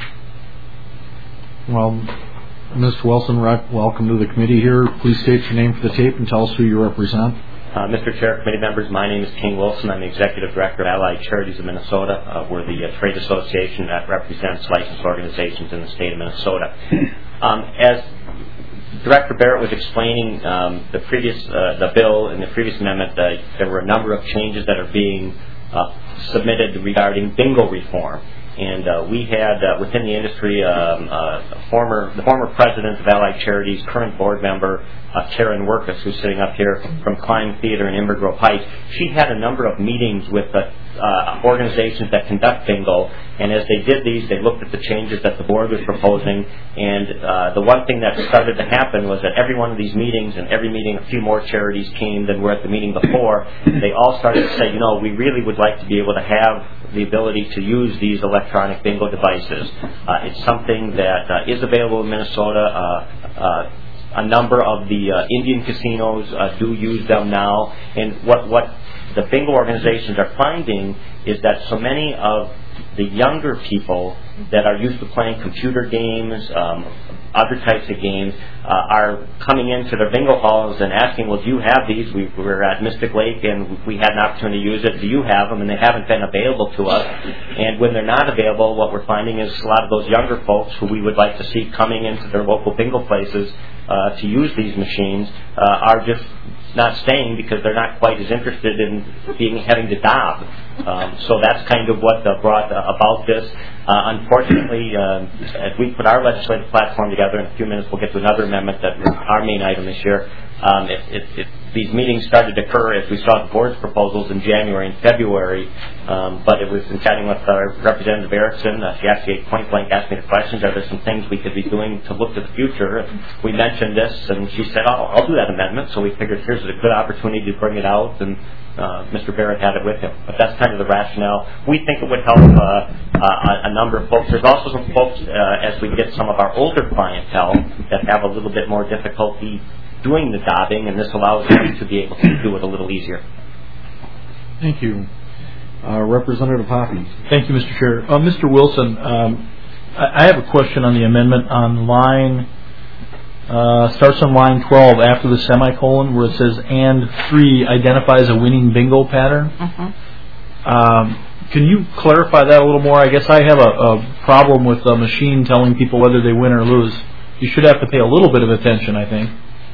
Well, Mister Wilson, welcome to the committee here. Please state your name for the tape and tell us who you represent. Uh, Mister Chair, committee members, my name is King Wilson. I'm the Executive Director of Allied Charities of Minnesota. Uh, we're the uh, trade association that represents licensed organizations in the state of Minnesota. Um, as Director Barrett was explaining um, the previous uh, the bill and the previous amendment, uh, there were a number of changes that are being uh, submitted regarding bingo reform. And uh, we had uh, within the industry um, uh, former the former president of Allied Charities, current board member uh, Karen Workus, who's sitting up here from Klein Theater in Inver Grove Heights. She had a number of meetings with the uh, organizations that conduct bingo, and as they did these, they looked at the changes that the board was proposing. And uh, the one thing that started to happen was that every one of these meetings, and every meeting, a few more charities came than were at the meeting before. They all started to say, you know, we really would like to be able to have the ability to use these electronic bingo devices. Uh, it's something that uh, is available in Minnesota. Uh, uh, a number of the uh, Indian casinos uh, do use them now. And what, what the bingo organizations are finding is that so many of the younger people that are used to playing computer games, um, other types of games, uh, are coming into their bingo halls and asking, well, do you have these? We were at Mystic Lake and we had an opportunity to use it. Do you have them? And they haven't been available to us. And when they're not available, what we're finding is a lot of those younger folks who we would like to see coming into their local bingo places uh, to use these machines uh, are just not staying because they're not quite as interested in being having to dob. Um, so that's kind of what uh, brought uh, about this. Uh, unfortunately, uh, as we put our legislative platform together, in a few minutes we'll get to another amendment that is our main item this year. Um, it, it, it these meetings started to occur as we saw the board's proposals in January and February, um, but it was in chatting with uh, Representative Erickson. Uh, she actually point blank asked me the questions, are there some things we could be doing to look to the future? And we mentioned this, and she said, oh, I'll do that amendment. So we figured here's a good opportunity to bring it out, and uh, Mister Barrett had it with him. But that's kind of the rationale. We think it would help uh, uh, a number of folks. There's also some folks, uh, as we get some of our older clientele that have a little bit more difficulty doing the daubing, and this allows them to be able to do it a little easier. Thank you. Uh, Representative Hoppe. Thank you, Mister Chair. Uh, Mister Wilson, um, I, I have a question on the amendment on line, uh, starts on line twelve after the semicolon where it says, and three identifies a winning bingo pattern. Uh-huh. Um, can you clarify that a little more? I guess I have a, a problem with a machine telling people whether they win or lose. You should have to pay a little bit of attention, I think.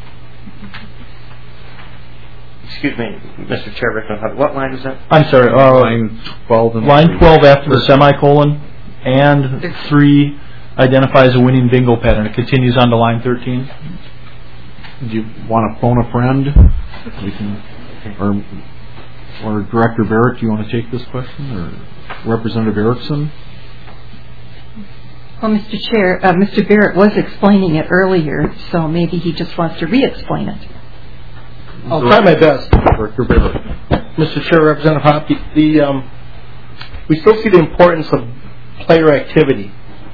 Excuse me, Mister Chair, what line is that? I'm sorry, uh, Line twelve. And line twelve after the semicolon, and three identifies a winning bingo pattern. It continues on to line thirteen. Do you want to phone a friend? We can, or, or Director Barrett, do you want to take this question, or Representative Erickson? Well, Mister Chair, uh, Mister Barrett was explaining it earlier, so maybe he just wants to re-explain it. I'll try my best. Director Barrett. Mister Chair, Representative Hoppe, the, um, we still see the importance of player activity.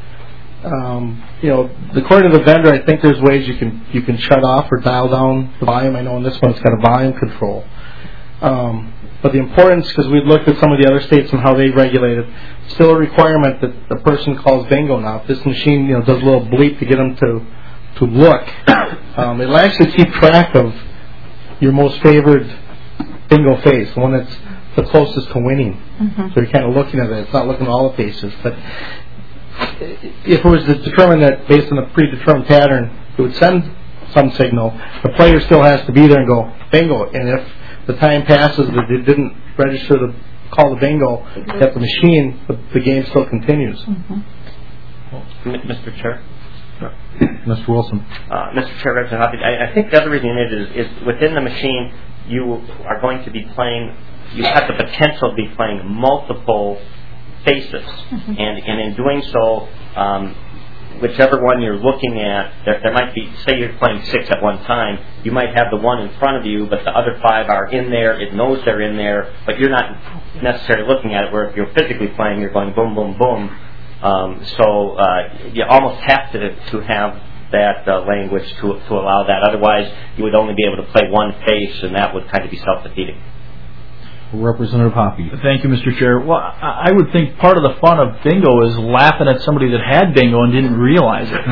Um, you know, according to the vendor, I think there's ways you can you can shut off or dial down the volume. I know in this one it's got a volume control. Um, but the importance, because we've looked at some of the other states and how they regulate it, still a requirement that the person calls bingo now. If this machine, you know, does a little bleep to get them to to look, um, it'll actually keep track of your most favored bingo face, the one that's the closest to winning. Mm-hmm. So you're kind of looking at it. It's not looking at all the faces. But if it was to determine that based on a predetermined pattern, it would send some signal. The player still has to be there and go bingo. And if the time passes that it didn't register to call the bingo at the machine, the, the game still continues. Mm-hmm. Mister Chair? Mister Wilson. Uh, Mister Chair, Representative, I, I think the other reason it is, is within the machine you are going to be playing, you have the potential to be playing multiple faces. Mm-hmm. And, and in doing so, um, whichever one you're looking at, there, there might be, say you're playing six at one time, you might have the one in front of you, but the other five are in there, it knows they're in there, but you're not necessarily looking at it, where if you're physically playing, you're going boom, boom, boom. Um, so uh, you almost have to to have that uh, language to to allow that. Otherwise, you would only be able to play one face, and that would kind of be self-defeating. Representative Hoppe. Thank you, Mister Chair. Well, I I would think part of the fun of bingo is laughing at somebody that had bingo and didn't realize it.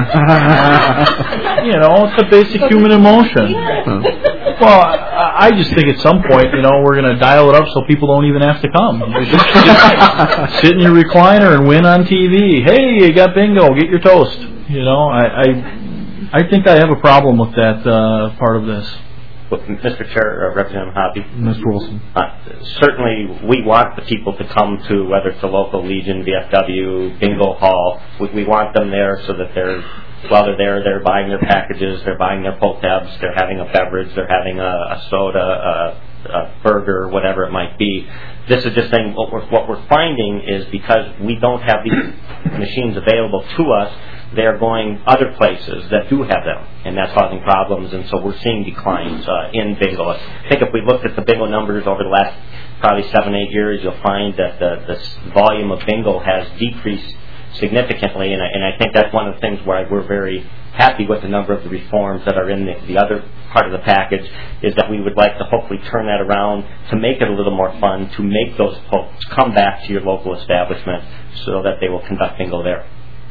You know, it's a basic human emotion. Well, I, I just think at some point, you know, we're going to dial it up so people don't even have to come. You just, just sit in your recliner and win on T V. Hey, you got bingo. Get your toast. You know, I I, I think I have a problem with that uh, part of this. Well, Mister Chair, uh, Representative Hoppe. Mister Wilson. Uh, certainly, we want the people to come to, whether it's the local Legion, V F W, Bingo Hall. We, we want them there so that they're, while they're there, they're buying their packages, they're buying their pull tabs, they're having a beverage, they're having a, a soda, a, a burger, whatever it might be. This is just saying what we're, what we're finding is because we don't have these machines available to us, they're going other places that do have them, and that's causing problems, and so we're seeing declines uh, in bingo. I think if we looked at the bingo numbers over the last probably seven, eight years, you'll find that the, the volume of bingo has decreased significantly, and I, and I think that's one of the things where we're very happy with the number of the reforms that are in the, the other part of the package, is that we would like to hopefully turn that around to make it a little more fun, to make those folks come back to your local establishment so that they will conduct bingo there.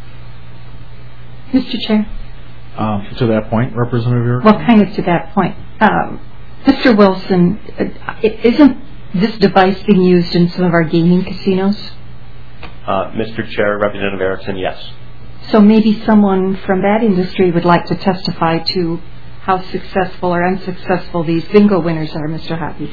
Mister Chair. Um, to that point, Representative Erickson? Well, kind of to that point. Um, Mister Wilson, uh, isn't this device being used in some of our gaming casinos? Uh, Mister Chair, Representative Erickson, yes. So maybe someone from that industry would like to testify to how successful or unsuccessful these bingo winners are, Mister Hoppe.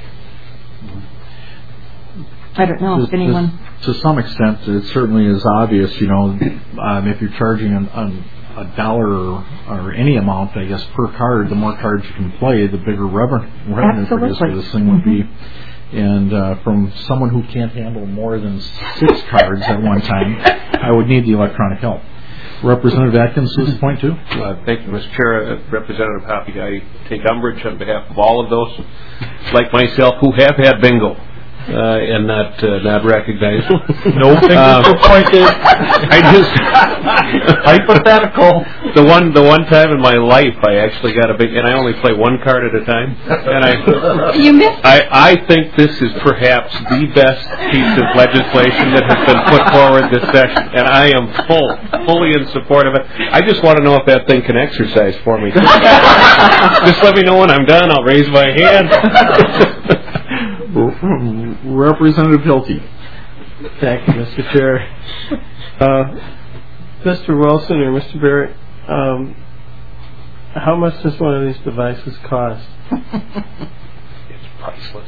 I don't know to, if anyone... To, to some extent, it certainly is obvious, you know, um, if you're charging an, an, a dollar or any amount, I guess, per card, the more cards you can play, the bigger revenue revenue producer this thing would be. And uh, from someone who can't handle more than six cards at one time, I would need the electronic help. Representative Atkins, this point too. Uh, thank you, Mister Chair. Uh, Representative Hoppe, I take umbrage on behalf of all of those, like myself, who have had bingo. Uh, and not uh, not recognized. No fingers uh, were pointed. I just hypothetical. The one the one time in my life I actually got a big, and I only play one card at a time. And I you missed. I I think this is perhaps the best piece of legislation that has been put forward this session, and I am full fully in support of it. I just want to know if that thing can exercise for me. Just let me know when I'm done. I'll raise my hand. Representative Hilty. Thank you, Mister Chair. Uh, Mister Wilson or Mister Barrett, um, how much does one of these devices cost? It's priceless.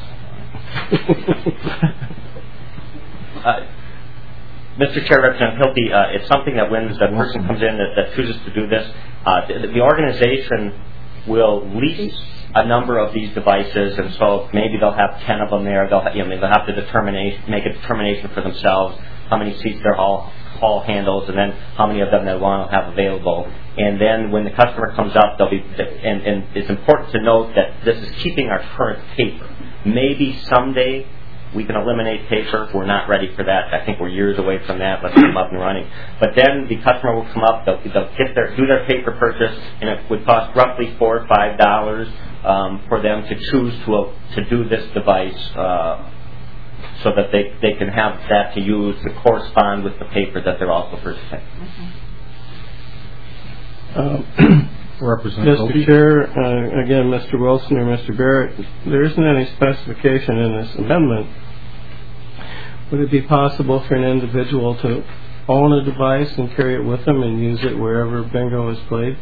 uh, Mister Chair, Representative Hilty, uh, it's something that when the person comes in that, that chooses to do this, uh, the, the organization will lease a number of these devices, and so maybe they'll have ten of them there. They'll, you know, they'll have to determination, make a determination for themselves how many seats their hall, hall handles, and then how many of them they want to have available. And then when the customer comes up, they'll be, and, and it's important to note that this is keeping our current paper. Maybe someday we can eliminate paper. We're not ready for that. I think we're years away from that. Let's get them up and running. But then the customer will come up. They'll, they'll get their do their paper purchase, and it would cost roughly four or five dollars um, for them to choose to uh, to do this device, uh, so that they they can have that to use to correspond with the paper that they're also purchasing. Um, Representative Mister Chair, uh, again, Mister Wilson or Mister Barrett, there isn't any specification in this amendment. Would it be possible for an individual to own a device and carry it with them and use it wherever bingo is played?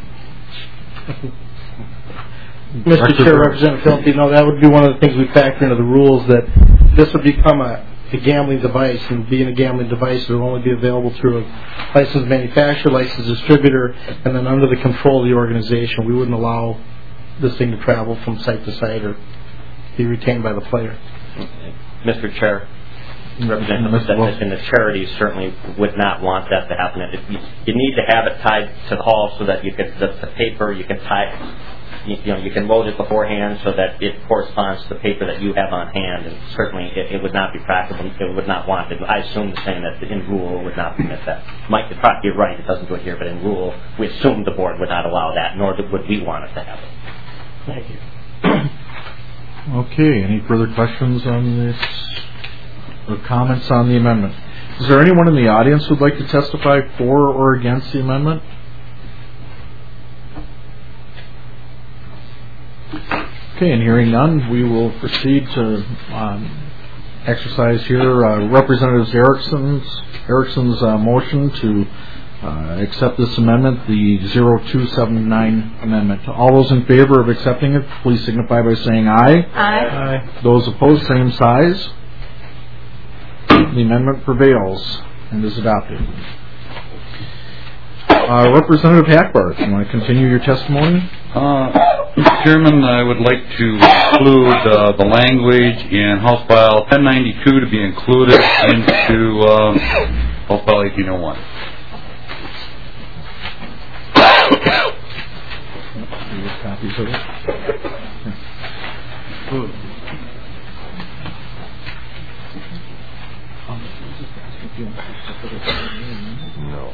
Mister Chair, Representative Phillips, you know, that would be one of the things we factor into the rules, that this would become a, a gambling device, and being a gambling device, it would only be available through a licensed manufacturer, licensed distributor, and then under the control of the organization. We wouldn't allow this thing to travel from site to site or be retained by the player. Mister Chair, Representative, and the charities certainly would not want that to happen. You, you need to have it tied to the hall so that you can, the, the paper, you can tie You, you know, you can load it beforehand so that it corresponds to the paper that you have on hand, and certainly it, it would not be practical. It would not want it. I assume the same that in rule would not permit that. Mike, you're right, it doesn't do it here, but in rule, we assume the board would not allow that, nor would we want it to happen. Thank you. Okay, any further questions on this or comments on the amendment? Is there anyone in the audience who would like to testify for or against the amendment? Okay, and hearing none, we will proceed to um, exercise here uh, Representative Erickson's, Erickson's uh, motion to uh, accept this amendment, the zero two seven nine amendment. All those in favor of accepting it, please signify by saying aye. Aye. Aye. Those opposed, same size. The amendment prevails and is adopted. Uh, Representative Hackbarth, you want to continue your testimony? Uh, Mister Chairman, I would like to include uh, the language in House File ten ninety-two to be included into uh, House File eighteen oh one. Copies of it. No.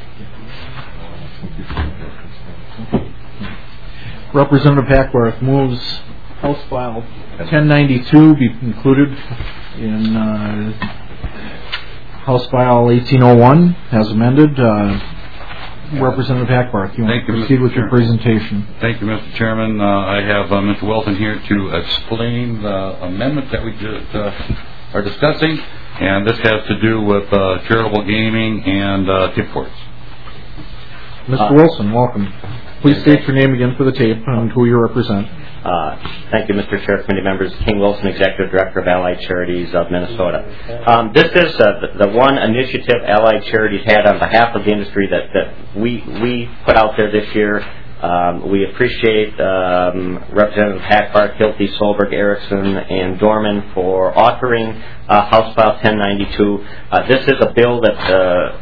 Representative Hackworth moves House File ten ninety-two be included in uh, House File eighteen oh one as amended. Uh, Representative Hackworth, you want Thank to you, proceed Mister with your Chairman. presentation? Thank you, Mister Chairman. Uh, I have uh, Mister Wilson here to explain the amendment that we just uh, are discussing, and this has to do with uh, charitable gaming and uh, tip courts. Mister Uh, Wilson, welcome. Please state your name again for the tape and who you represent. Uh, thank you, Mister Chair, committee members. King Wilson, Executive Director of Allied Charities of Minnesota. Um, this is uh, the, the one initiative Allied Charities had on behalf of the industry that, that we, we put out there this year. Um, we appreciate um, Representative Hackbar, Kilty, Solberg, Erickson, and Dorman for authoring uh, House File ten ninety-two. Uh, this is a bill that uh,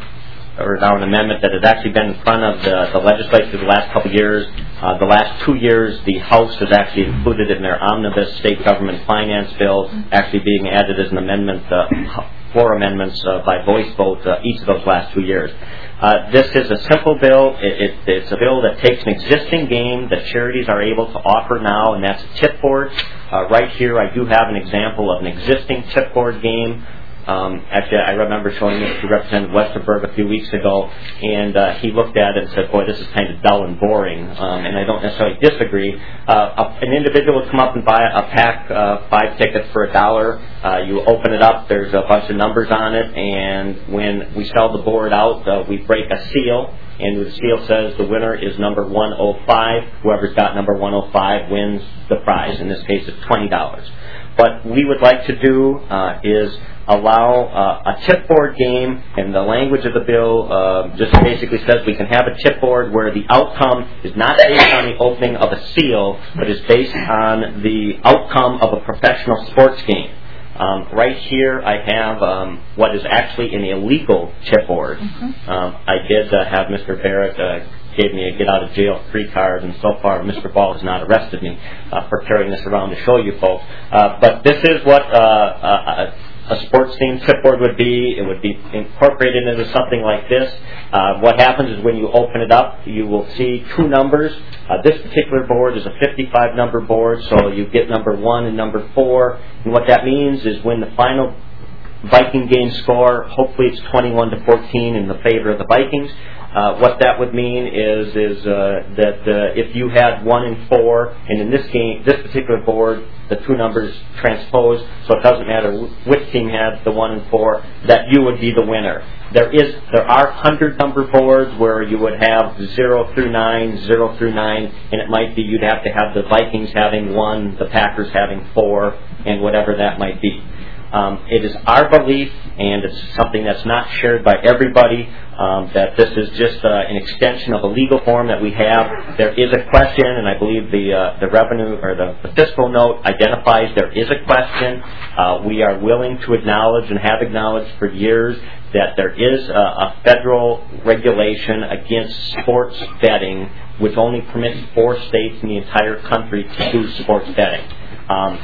or now an amendment that has actually been in front of the, the legislature the last couple of years. Uh, the last two years, the House has actually included it in their omnibus state government finance bill, actually being added as an amendment, uh, floor amendments uh, by voice vote uh, each of those last two years. Uh, this is a simple bill. It, it, it's a bill that takes an existing game that charities are able to offer now, and that's a tip board. Uh, right here, I do have an example of an existing tip board game. Um, actually, I remember showing this to Representative Westerberg a few weeks ago, and uh, he looked at it and said, boy, this is kind of dull and boring, um, and I don't necessarily disagree. Uh, an individual would come up and buy a pack, uh, five tickets for a dollar. Uh, you open it up, there's a bunch of numbers on it, and when we sell the board out, uh, we break a seal, and the seal says the winner is number one oh five. Whoever's got number one oh five wins the prize. In this case, it's twenty dollars. What we would like to do uh, is allow uh, a tip board game, and the language of the bill uh, just basically says we can have a tip board where the outcome is not based on the opening of a seal, but is based on the outcome of a professional sports game. Um, right here I have um, what is actually an illegal chip board. Mm-hmm. um, I did uh, have Mister Barrett uh, gave me a get-out-of-jail-free card, and so far Mister Ball has not arrested me uh, for carrying this around to show you folks. Uh, but this is what uh, uh, a sports-themed chip board would be. It would be incorporated into something like this. Uh, what happens is when you open it up, you will see two numbers. Uh, this particular board is a fifty-five number board, so you get number one and number four. And what that means is when the final Viking game score, hopefully it's twenty-one to fourteen in the favor of the Vikings. Uh, what that would mean is is uh, that uh, if you had one and four, and in this game, this particular board, the two numbers transpose, so it doesn't matter which team had the one and four, that you would be the winner. There is there are hundred number boards where you would have zero through nine, zero through nine, and it might be you'd have to have the Vikings having one, the Packers having four, and whatever that might be. Um, it is our belief, and it's something that's not shared by everybody, um, that this is just uh, an extension of a legal form that we have. There is a question, and I believe the uh, the revenue or the, the fiscal note identifies there is a question. Uh, we are willing to acknowledge and have acknowledged for years that there is a, a federal regulation against sports betting, which only permits four states in the entire country to do sports betting. Um,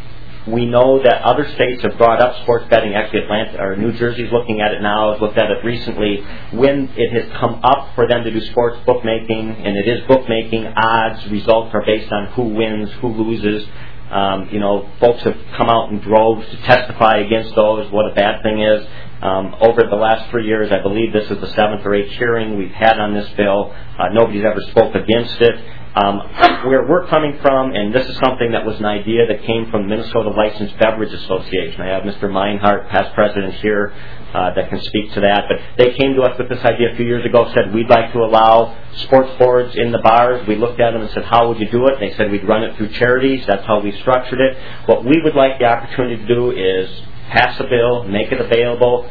We know that other states have brought up sports betting. Actually, Atlanta or New Jersey's looking at it now. I've looked at it recently. When it has come up for them to do sports bookmaking, and it is bookmaking, odds, results are based on who wins, who loses. Um, you know, folks have come out in droves to testify against those, what a bad thing is. Um, over the last three years, I believe this is the seventh or eighth hearing we've had on this bill. Uh, nobody's ever spoke against it. Um, where we're coming from, and this is something that was an idea that came from the Minnesota Licensed Beverage Association. I have Mister Meinhardt, past president, here uh, that can speak to that. But they came to us with this idea a few years ago, said we'd like to allow sports boards in the bars. We looked at them and said, how would you do it? They said we'd run it through charities. That's how we structured it. What we would like the opportunity to do is pass a bill, make it available,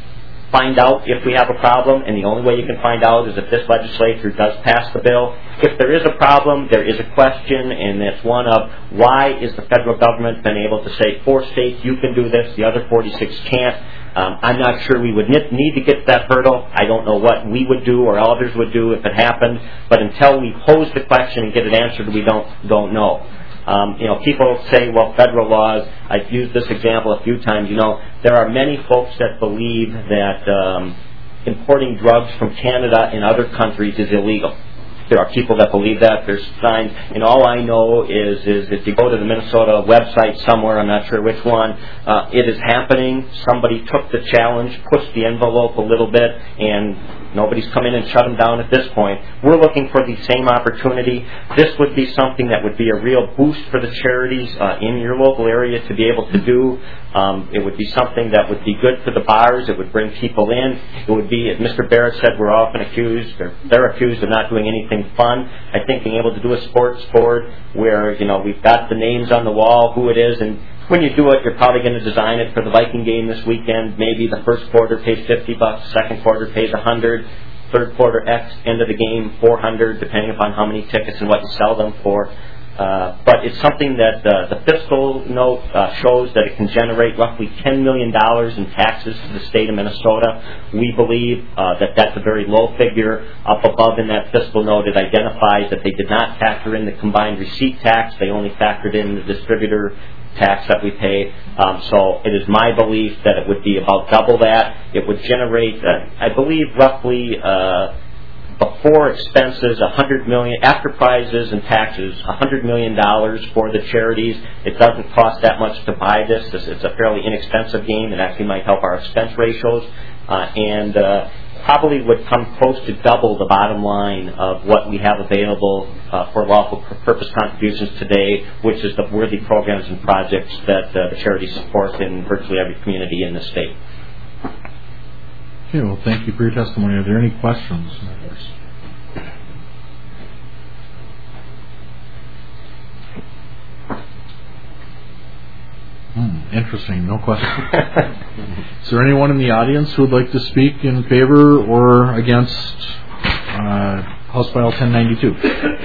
find out if we have a problem, and the only way you can find out is if this legislature does pass the bill. If there is a problem, there is a question, and it's one of why is the federal government been able to say four states you can do this, the other forty-six can't. Um, I'm not sure we would need to get to that hurdle. I don't know what we would do or others would do if it happened, but until we pose the question and get it answered, we don't don't know. Um, you know, people say, well, federal laws, I've used this example a few times, you know, there are many folks that believe that um, importing drugs from Canada and other countries is illegal. There are people that believe that. There's signs, and all I know is, is if you go to the Minnesota website somewhere, I'm not sure which one, uh, it is happening. Somebody took the challenge, pushed the envelope a little bit, and Nobody's come in and shut them down at this point. We're looking for the same opportunity. This would be something that would be a real boost for the charities uh, in your local area to be able to do. Um, it would be something that would be good for the bars. It would bring people in. It would be, as Mister Barrett said, we're often accused, or they're accused of not doing anything fun. I think being able to do a sports board where, you know, we've got the names on the wall, who it is, and when you do it, you're probably going to design it for the Viking game this weekend. Maybe the first quarter pays fifty bucks, second quarter pays a hundred, third quarter X, end of the game four hundred, depending upon how many tickets and what you sell them for. Uh, but it's something that uh, the fiscal note uh, shows that it can generate roughly ten million dollars in taxes to the state of Minnesota. We believe uh, that that's a very low figure. Up above in that fiscal note, it identifies that they did not factor in the combined receipt tax. They only factored in the distributor tax that we pay. Um, so it is my belief that it would be about double that. It would generate, uh, I believe, roughly uh, before expenses, a hundred million after prizes and taxes, a hundred million dollars for the charities. It doesn't cost that much to buy this. It's a fairly inexpensive game. It actually might help our expense ratios, uh, and uh, probably would come close to double the bottom line of what we have available uh, for lawful purpose contributions today, which is the worthy programs and projects that uh, the charity supports in virtually every community in the state. Okay, well, thank you for your testimony. Are there any questions? Hmm, interesting. No questions. Is there anyone in the audience who would like to speak in favor or against uh, House File ten ninety-two?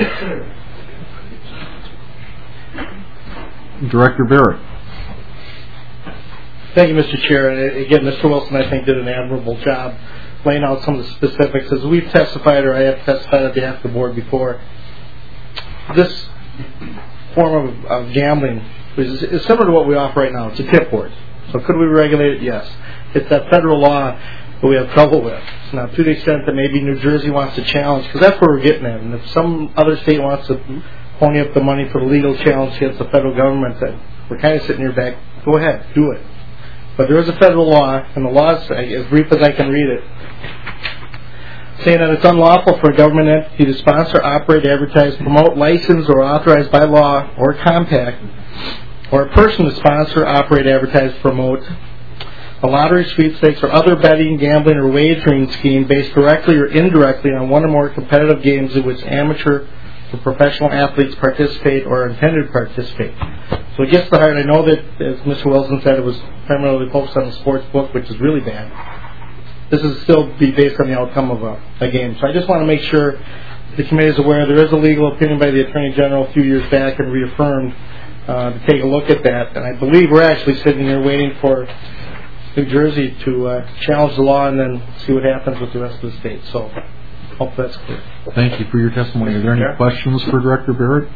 Director Barrett. Thank you, Mister Chair. And again, Mister Wilson, I think, did an admirable job laying out some of the specifics. As we've testified, or I have testified on behalf of the board before, this form of, of gambling is, is similar to what we offer right now. It's a tip board. So could we regulate it? Yes. It's that federal law that we have trouble with. Now, to the extent that maybe New Jersey wants to challenge, because that's where we're getting at, and if some other state wants to pony up the money for the legal challenge against the federal government, that we're kind of sitting here back, go ahead, do it. But there is a federal law, and the law is, as brief as I can read it, saying that it's unlawful for a government entity to sponsor, operate, advertise, promote, license, or authorize by law or compact, or a person to sponsor, operate, advertise, promote a lottery, sweepstakes, or other betting, gambling, or wagering scheme based directly or indirectly on one or more competitive games in which amateur or professional athletes participate or are intended to participate. So it gets to the heart. I know that, as Mister Wilson said, it was primarily focused on the sports book, which is really bad. This is still be based on the outcome of a, a game. So I just want to make sure the committee is aware there is a legal opinion by the Attorney General a few years back and reaffirmed uh, to take a look at that. And I believe we're actually sitting here waiting for New Jersey to uh, challenge the law and then see what happens with the rest of the state. So I hope that's clear. Thank you for your testimony. Are there any questions for Director Barrett?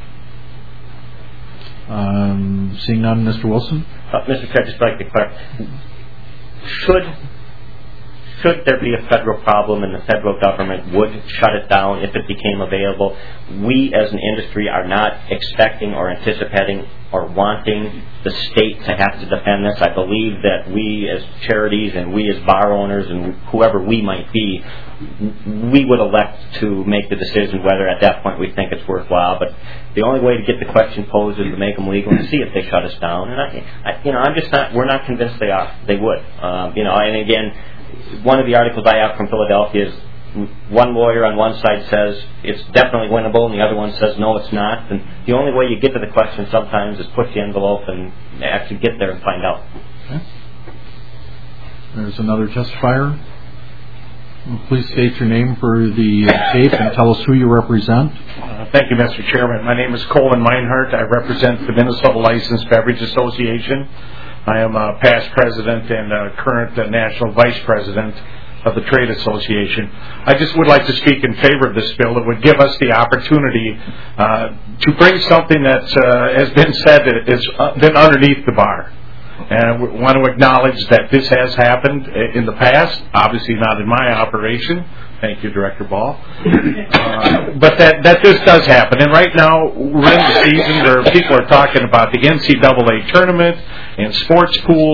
Um, seeing none, Mister Wilson? Uh, Mister Chair, I'd just like to clarify. Should, should there be a federal problem and the federal government would shut it down if it became available, we as an industry are not expecting or anticipating or wanting the state to have to defend this. I believe that we as charities and we as bar owners and whoever we might be, we would elect to make the decision whether at that point we think it's worthwhile. But the only way to get the question posed is to make them legal and see if they shut us down. And I, I you know, I'm just not. We're not convinced they are. They would. Um, you know, and again, one of the articles I have from Philadelphia is one lawyer on one side says it's definitely winnable, and the other one says no, it's not. And the only way you get to the question sometimes is push the envelope and actually get there and find out. Okay. There's another testifier. Please state your name for the tape and tell us who you represent. Uh, thank you, Mister Chairman. My name is Colin Meinhardt. I represent the Minnesota Licensed Beverage Association. I am a past president and a current uh, national vice president of the Trade Association. I just would like to speak in favor of this bill. It would give us the opportunity uh, to bring something that uh, has been said that has been underneath the bar. And we want to acknowledge that this has happened in the past, obviously not in my operation. Thank you, Director Ball. Uh, but that, that this does happen. And right now, we're in the season where people are talking about the N C double A tournament and sports pools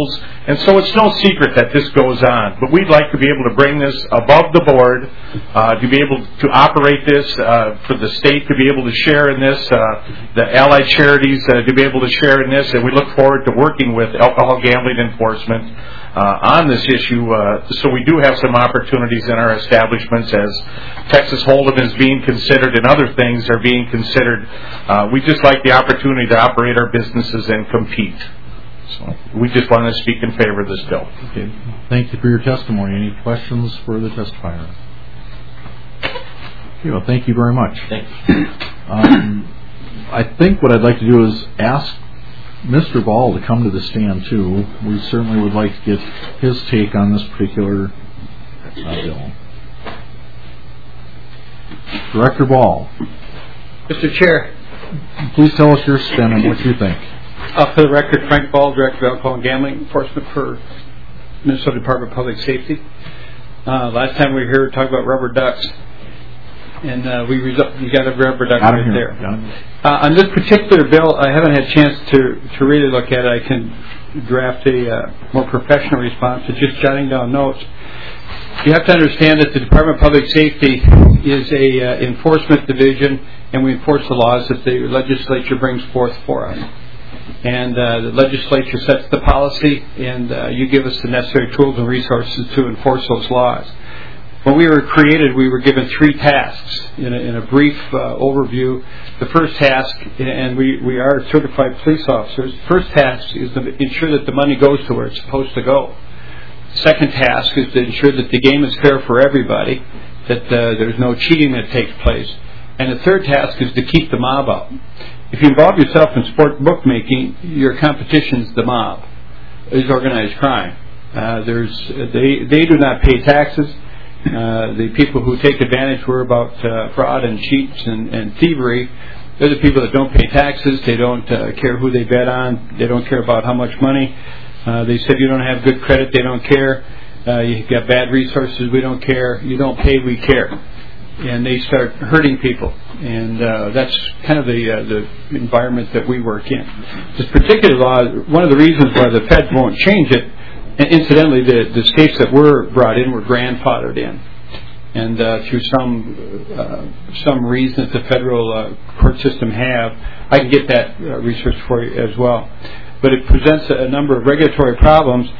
And so it's no secret that this goes on. But we'd like to be able to bring this above the board, uh, to be able to operate this, uh, for the state to be able to share in this, uh, the allied charities uh, to be able to share in this, and we look forward to working with alcohol gambling enforcement uh, on this issue. Uh, so we do have some opportunities in our establishments as Texas Hold'em is being considered and other things are being considered. Uh, we just like the opportunity to operate our businesses and compete. So we just want to speak in favor of this bill. Okay. Thank you for your testimony. Any questions for the testifier? Okay, well, thank you very much. Thanks. Um, I think what I'd like to do is ask Mister Ball to come to the stand too. We certainly would like to get his take on this particular uh, bill. Director Ball. Mister Chair. Please tell us your spin on what you think. Uh, for the record, Frank Ball, Director of Alcohol and Gambling Enforcement for Minnesota Department of Public Safety. Uh, last time we were here talking about rubber ducks, and uh, we resu- you got a rubber duck Got right him there. here. Uh, on this particular bill, I haven't had a chance to, to really look at it. I can draft a uh, more professional response to just jotting down notes. You have to understand that the Department of Public Safety is a uh, enforcement division, and we enforce the laws that the legislature brings forth for us. And uh, the legislature sets the policy, and uh, you give us the necessary tools and resources to enforce those laws. When we were created, we were given three tasks in a, in a brief uh, overview. The first task, and we, we are certified police officers, the first task is to ensure that the money goes to where it's supposed to go. The second task is to ensure that the game is fair for everybody, that uh, there's no cheating that takes place. And the third task is to keep the mob out. If you involve yourself in sport bookmaking, your competition's the mob, is organized crime. Uh, there's they they do not pay taxes. Uh, the people who take advantage were about uh, fraud and cheats and, and thievery. They're the people that don't pay taxes. They don't uh, care who they bet on. They don't care about how much money. Uh, they said you don't have good credit. They don't care. Uh, you've got bad resources. We don't care. You don't pay. We care. And they start hurting people, and uh, that's kind of the uh, the environment that we work in. This particular law, one of the reasons why the Fed won't change it, and incidentally, the, the states that were brought in were grandfathered in, and uh, through some uh, some reason that the federal uh, court system have, I can get that uh, research for you as well. But it presents a number of regulatory problems.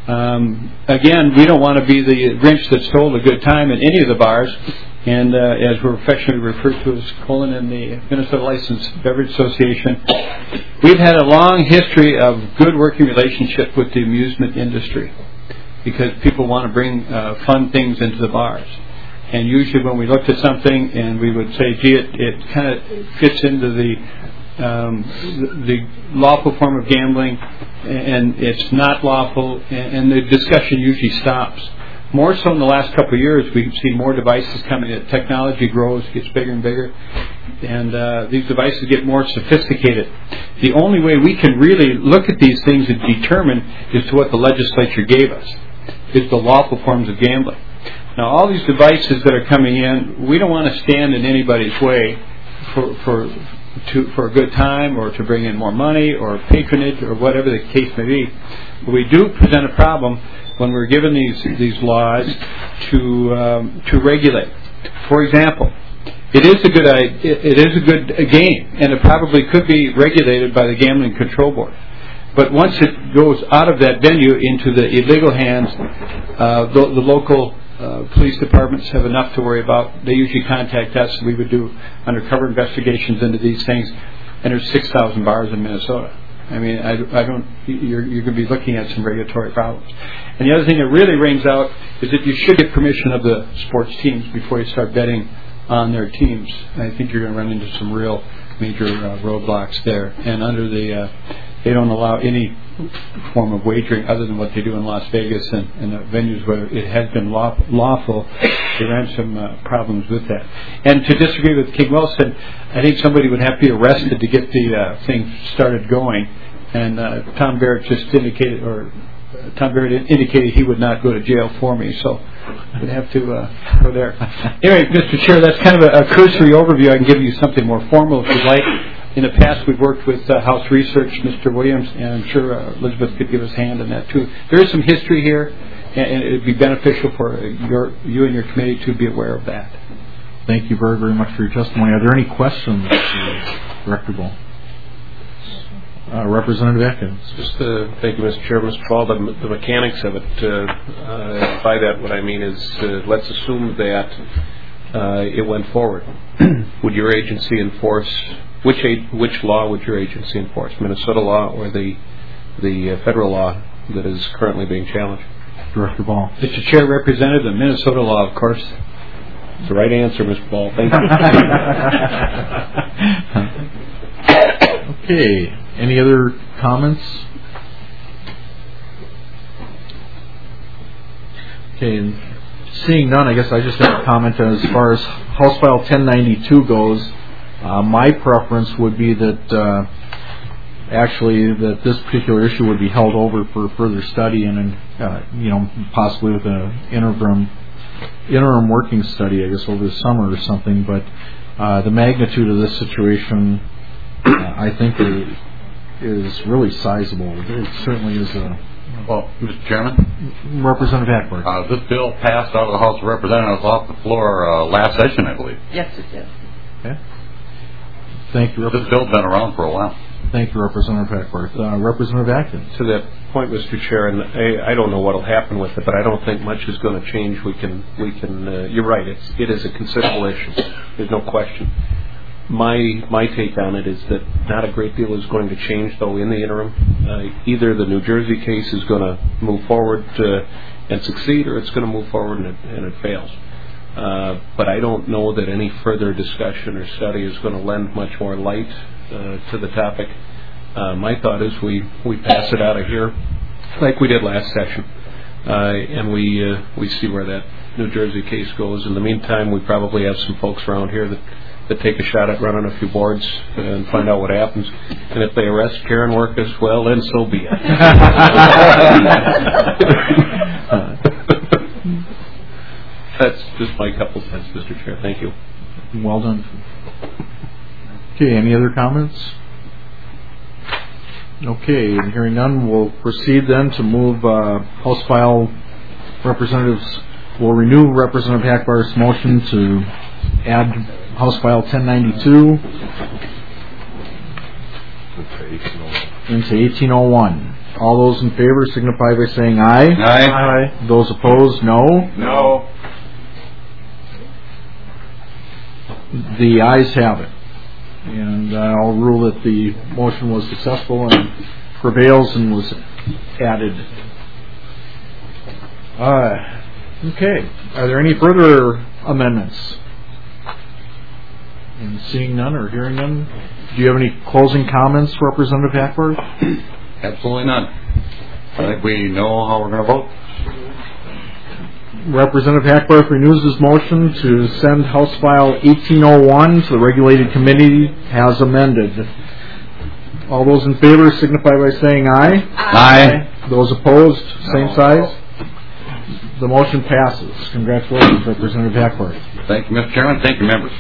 Um, again, we don't want to be the Grinch that stole a good time at any of the bars. And uh, as we're affectionately referred to as Colin and the Minnesota Licensed Beverage Association, we've had a long history of good working relationship with the amusement industry because people want to bring uh, fun things into the bars. And usually when we looked at something and we would say, gee, it, it kind of fits into the, um, the the lawful form of gambling, and it's not lawful, and, and the discussion usually stops. More so in the last couple of years, we've seen more devices coming. Technology grows, gets bigger and bigger, and uh, these devices get more sophisticated. The only way we can really look at these things and determine is to what the legislature gave us, is the lawful forms of gambling. Now, all these devices that are coming in, we don't want to stand in anybody's way for for to, for a good time or to bring in more money or patronage or whatever the case may be. But we do present a problem when we're given these these laws to um, to regulate. For example, it is a good it is a good game, and it probably could be regulated by the Gambling Control Board. But once it goes out of that venue into the illegal hands, uh, the, the local uh, police departments have enough to worry about. They usually contact us. We would do undercover investigations into these things, and there's six thousand bars in Minnesota. I mean, I, I don't. You're, you're going to be looking at some regulatory problems. And the other thing that really rings out is that you should get permission of the sports teams before you start betting on their teams. I think you're going to run into some real major uh, roadblocks there. And under the, uh, they don't allow any form of wagering other than what they do in Las Vegas and, and the venues where it has been law, lawful. They ran some uh, problems with that. And to disagree with King Wilson, I think somebody would have to be arrested to get the uh, thing started going. And uh, Tom Barrett just indicated, or uh, Tom Barrett indicated he would not go to jail for me, so I'd have to uh, go there. Anyway, Mister Chair, that's kind of a, a cursory overview. I can give you something more formal if you'd like. in the past we've worked with uh, House Research, Mister Williams, and I'm sure uh, Elizabeth could give us a hand on that too. There is some history here, and, and it would be beneficial for your, you and your committee to be aware of that. Thank you very, very much for your testimony. Are there any questions, uh, Director Bull? Uh, Representative Atkins. Just uh, thank you, Mister Chair. Mister Paul, the, the mechanics of it, uh, uh, by that what I mean is uh, let's assume that uh, it went forward. Would your agency enforce, which which law would your agency enforce, Minnesota law or the, the uh, federal law that is currently being challenged? Director Ball. Mister Chair, Representative, the Minnesota law, of course. It's the right answer, Mister Ball. Thank you. Okay. Any other comments? Okay. And seeing none, I guess I just have a comment as far as House File ten ninety-two goes. Uh, my preference would be that uh, actually that this particular issue would be held over for further study and, uh, you know, possibly with an interim interim working study, I guess, over the summer or something. But uh, the magnitude of this situation, uh, I think, is, is really sizable. It certainly is a. Well, Mister Chairman? Representative Hackberg. Uh, this bill passed out of the House of Representatives off the floor uh, last session, I believe. Yes, it did. Okay. Thank you. This bill's been around for a while. Thank you, Representative Hackberg. Uh, Representative Atkins. To that point, Mister Chair, and I, I don't know what will happen with it, but I don't think much is going to change. We can, we can. Uh, you're right. It's, it is a considerable issue. There's no question. My my take on it is that not a great deal is going to change, though, in the interim. Uh, either the New Jersey case is going to move forward uh, and succeed, or it's going to move forward and it, and it fails. Uh, but I don't know that any further discussion or study is going to lend much more light uh, to the topic. Uh, my thought is we, we pass it out of here like we did last session, uh, and we uh, we see where that New Jersey case goes. In the meantime, we probably have some folks around here that that take a shot at running a few boards and find out what happens. And if they arrest Karen Workus, well, then so be it. That's just my couple cents, Mister Chair. Thank you. Well done. Okay, any other comments? Okay, hearing none, we'll proceed then to move uh, House File Representatives. We'll renew Representative Hackbar's motion to add House File ten ninety-two into eighteen oh one. All those in favor signify by saying aye. Aye. Aye. Those opposed, no. No. The ayes have it. And uh, I'll rule that the motion was successful and prevails and was added. Uh, okay. Are there any further amendments? And seeing none or hearing none, do you have any closing comments, Representative Hackberg? Absolutely none. I think we know how we're going to vote. Representative Hackberg renews his motion to send House File eighteen oh one to the Regulated Committee as amended. All those in favor signify by saying aye. Aye. Aye. Those opposed, same size. The motion passes. Congratulations, Representative Hackberg. Thank you, Mister Chairman. Thank you, members.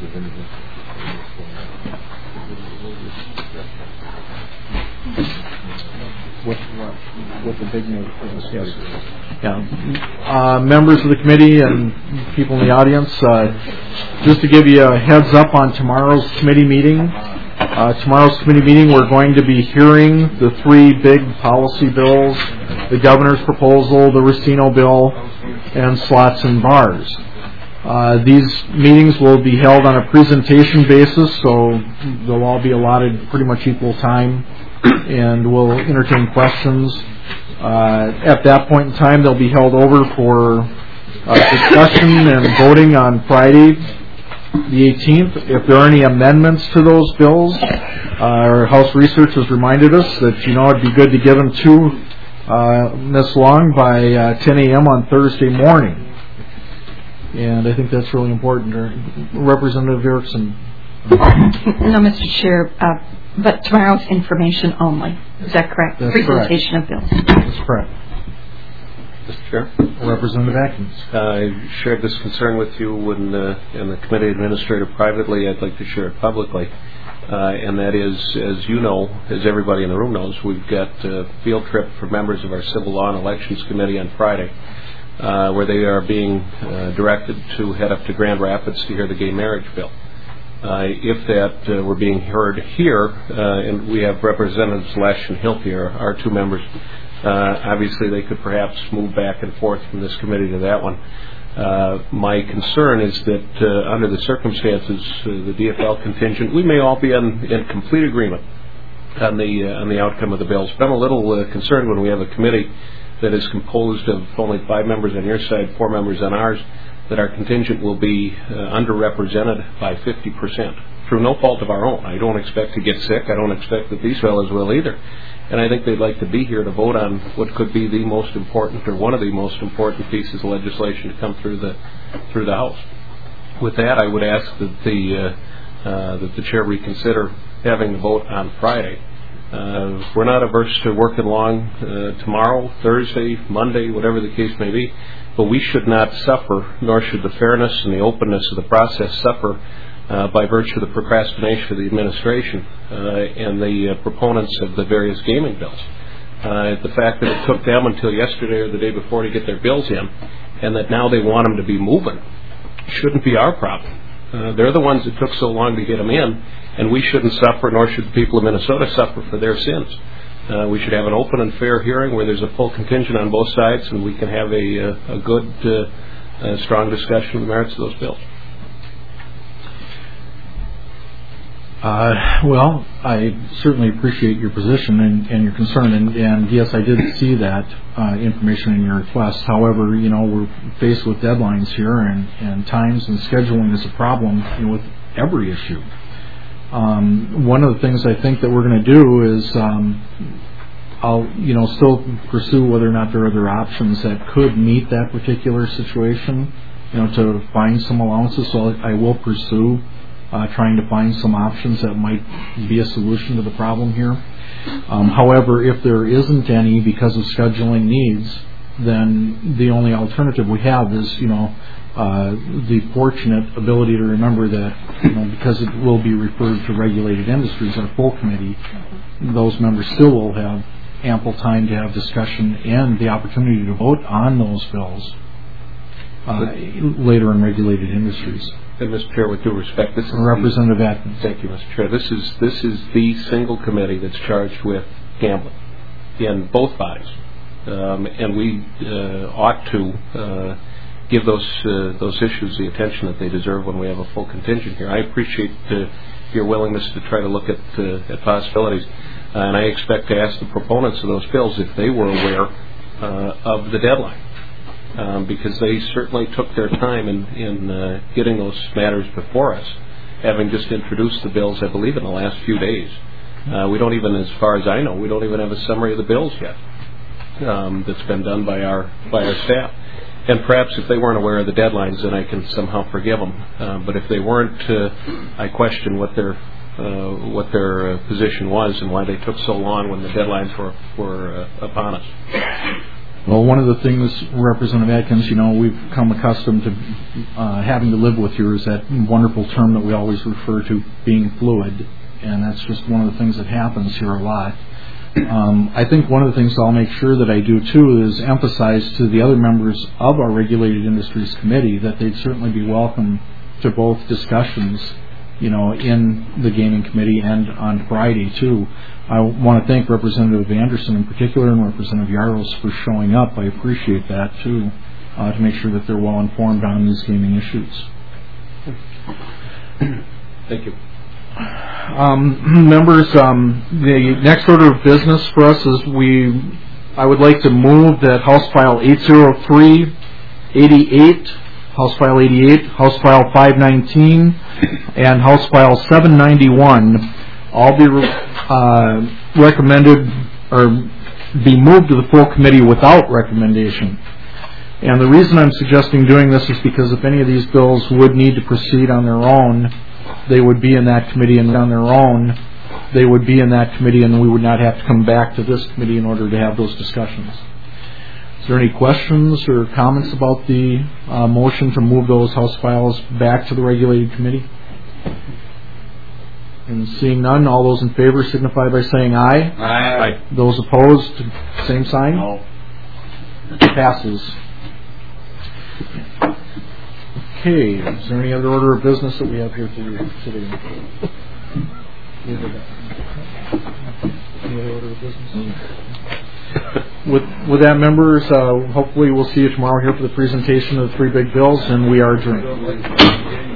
With, with the big note for this, yes. Yeah. Uh, members of the committee and people in the audience, uh, just to give you a heads up on tomorrow's committee meeting. Uh, tomorrow's committee meeting, we're going to be hearing the three big policy bills, the governor's proposal, the Racino bill, and slots and bars. Uh, these meetings will be held on a presentation basis, so they'll all be allotted pretty much equal time, and we'll entertain questions. Uh, at that point in time, they'll be held over for uh, discussion and voting on Friday, the eighteenth. If there are any amendments to those bills, uh, our House Research has reminded us that, you know, it'd be good to give them to uh, Miz Long by uh, ten a.m. on Thursday morning. And I think that's really important. Representative Erickson. No, Mister Chair, uh, but tomorrow's information only. Is that correct? That's Presentation correct. of bills. That's correct. Mister Chair? Representative Atkins. Uh, I shared this concern with you when, uh, and the committee administrator privately. I'd like to share it publicly. Uh, and that is, as you know, as everybody in the room knows, we've got a field trip for members of our Civil Law and Elections Committee on Friday, uh, where they are being uh, directed to head up to Grand Rapids to hear the gay marriage bill. Uh, if that uh, were being heard here, uh, and we have Representatives Lesh and Hilt here, our two members, uh, obviously they could perhaps move back and forth from this committee to that one. Uh, my concern is that uh, under the circumstances, uh, the D F L contingent, we may all be in, in complete agreement on the uh, on the outcome of the bills. But I'm a little uh, concerned when we have a committee that is composed of only five members on your side, four members on ours, that our contingent will be uh, underrepresented by fifty percent through no fault of our own. I don't expect to get sick. I don't expect that these fellows will either. And I think they'd like to be here to vote on what could be the most important, or one of the most important pieces of legislation to come through the through the House. With that, I would ask that the uh, uh, that the chair reconsider having the vote on Friday. Uh, we're not averse to working along uh, tomorrow, Thursday, Monday, whatever the case may be, but we should not suffer, nor should the fairness and the openness of the process suffer Uh, by virtue of the procrastination of the administration uh, and the uh, proponents of the various gaming bills. Uh, the fact that it took them until yesterday or the day before to get their bills in, and that now they want them to be moving, shouldn't be our problem. Uh, they're the ones that took so long to get them in, and we shouldn't suffer, nor should the people of Minnesota suffer for their sins. Uh, we should have an open and fair hearing where there's a full contingent on both sides, and we can have a, a, a good, uh, uh, strong discussion of the merits of those bills. Uh, well, I certainly appreciate your position and, and your concern, and, and yes, I did see that uh, information in your request. However, you know, we're faced with deadlines here, and, and times and scheduling is a problem, you know, with every issue. Um, one of the things I think that we're going to do is um, I'll, you know, still pursue whether or not there are other options that could meet that particular situation, you know, to find some allowances. So I will pursue Uh, trying to find some options that might be a solution to the problem here. Um, however, if there isn't any because of scheduling needs, then the only alternative we have is, you know, uh, the fortunate ability to remember that, you know, because it will be referred to regulated industries, our full committee, those members still will have ample time to have discussion and the opportunity to vote on those bills uh, later in regulated industries. And Mister Chair, with due respect, this is Representative Atkins. Thank you, Mister Chair. This is this is the single committee that's charged with gambling in both bodies, um, and we uh, ought to uh, give those uh, those issues the attention that they deserve when we have a full contingent here. I appreciate uh, your willingness to try to look at uh, at possibilities, uh, and I expect to ask the proponents of those bills if they were aware uh, of the deadline. Um, because they certainly took their time in, in uh, getting those matters before us, having just introduced the bills, I believe, in the last few days. Uh, we don't even, as far as I know, we don't even have a summary of the bills yet um, that's been done by our by our staff. And perhaps if they weren't aware of the deadlines, then I can somehow forgive them. Uh, but if they weren't, uh, I question what their uh, what their uh, position was and why they took so long when the deadlines were were uh, upon us. Well, one of the things, Representative Atkins, you know, we've come accustomed to uh, having to live with here is that wonderful term that we always refer to, being fluid, and that's just one of the things that happens here a lot. Um, I think one of the things I'll make sure that I do, too, is emphasize to the other members of our Regulated Industries Committee that they'd certainly be welcome to both discussions, you know, in the Gaming Committee and on Friday, too. I want to thank Representative Anderson in particular and Representative Yaros for showing up. I appreciate that, too, uh, to make sure that they're well informed on these gaming issues. Thank you. Um, members, um, the next order of business for us is we, I would like to move that House File eight oh three eighty-eight, House File eighty-eight, House File five nineteen, and House File seven ninety-one all be uh, recommended or be moved to the full committee without recommendation. And the reason I'm suggesting doing this is because if any of these bills would need to proceed on their own, they would be in that committee, and on their own, they would be in that committee, and we would not have to come back to this committee in order to have those discussions. Is there any questions or comments about the uh, motion to move those House files back to the regulated committee? And seeing none, all those in favor signify by saying aye. Aye. Those opposed, same sign. No. Passes. Okay, is there any other order of business that we have here today? Any other order of business? With, with that, members, uh, hopefully we'll see you tomorrow here for the presentation of the three big bills, and we are adjourned.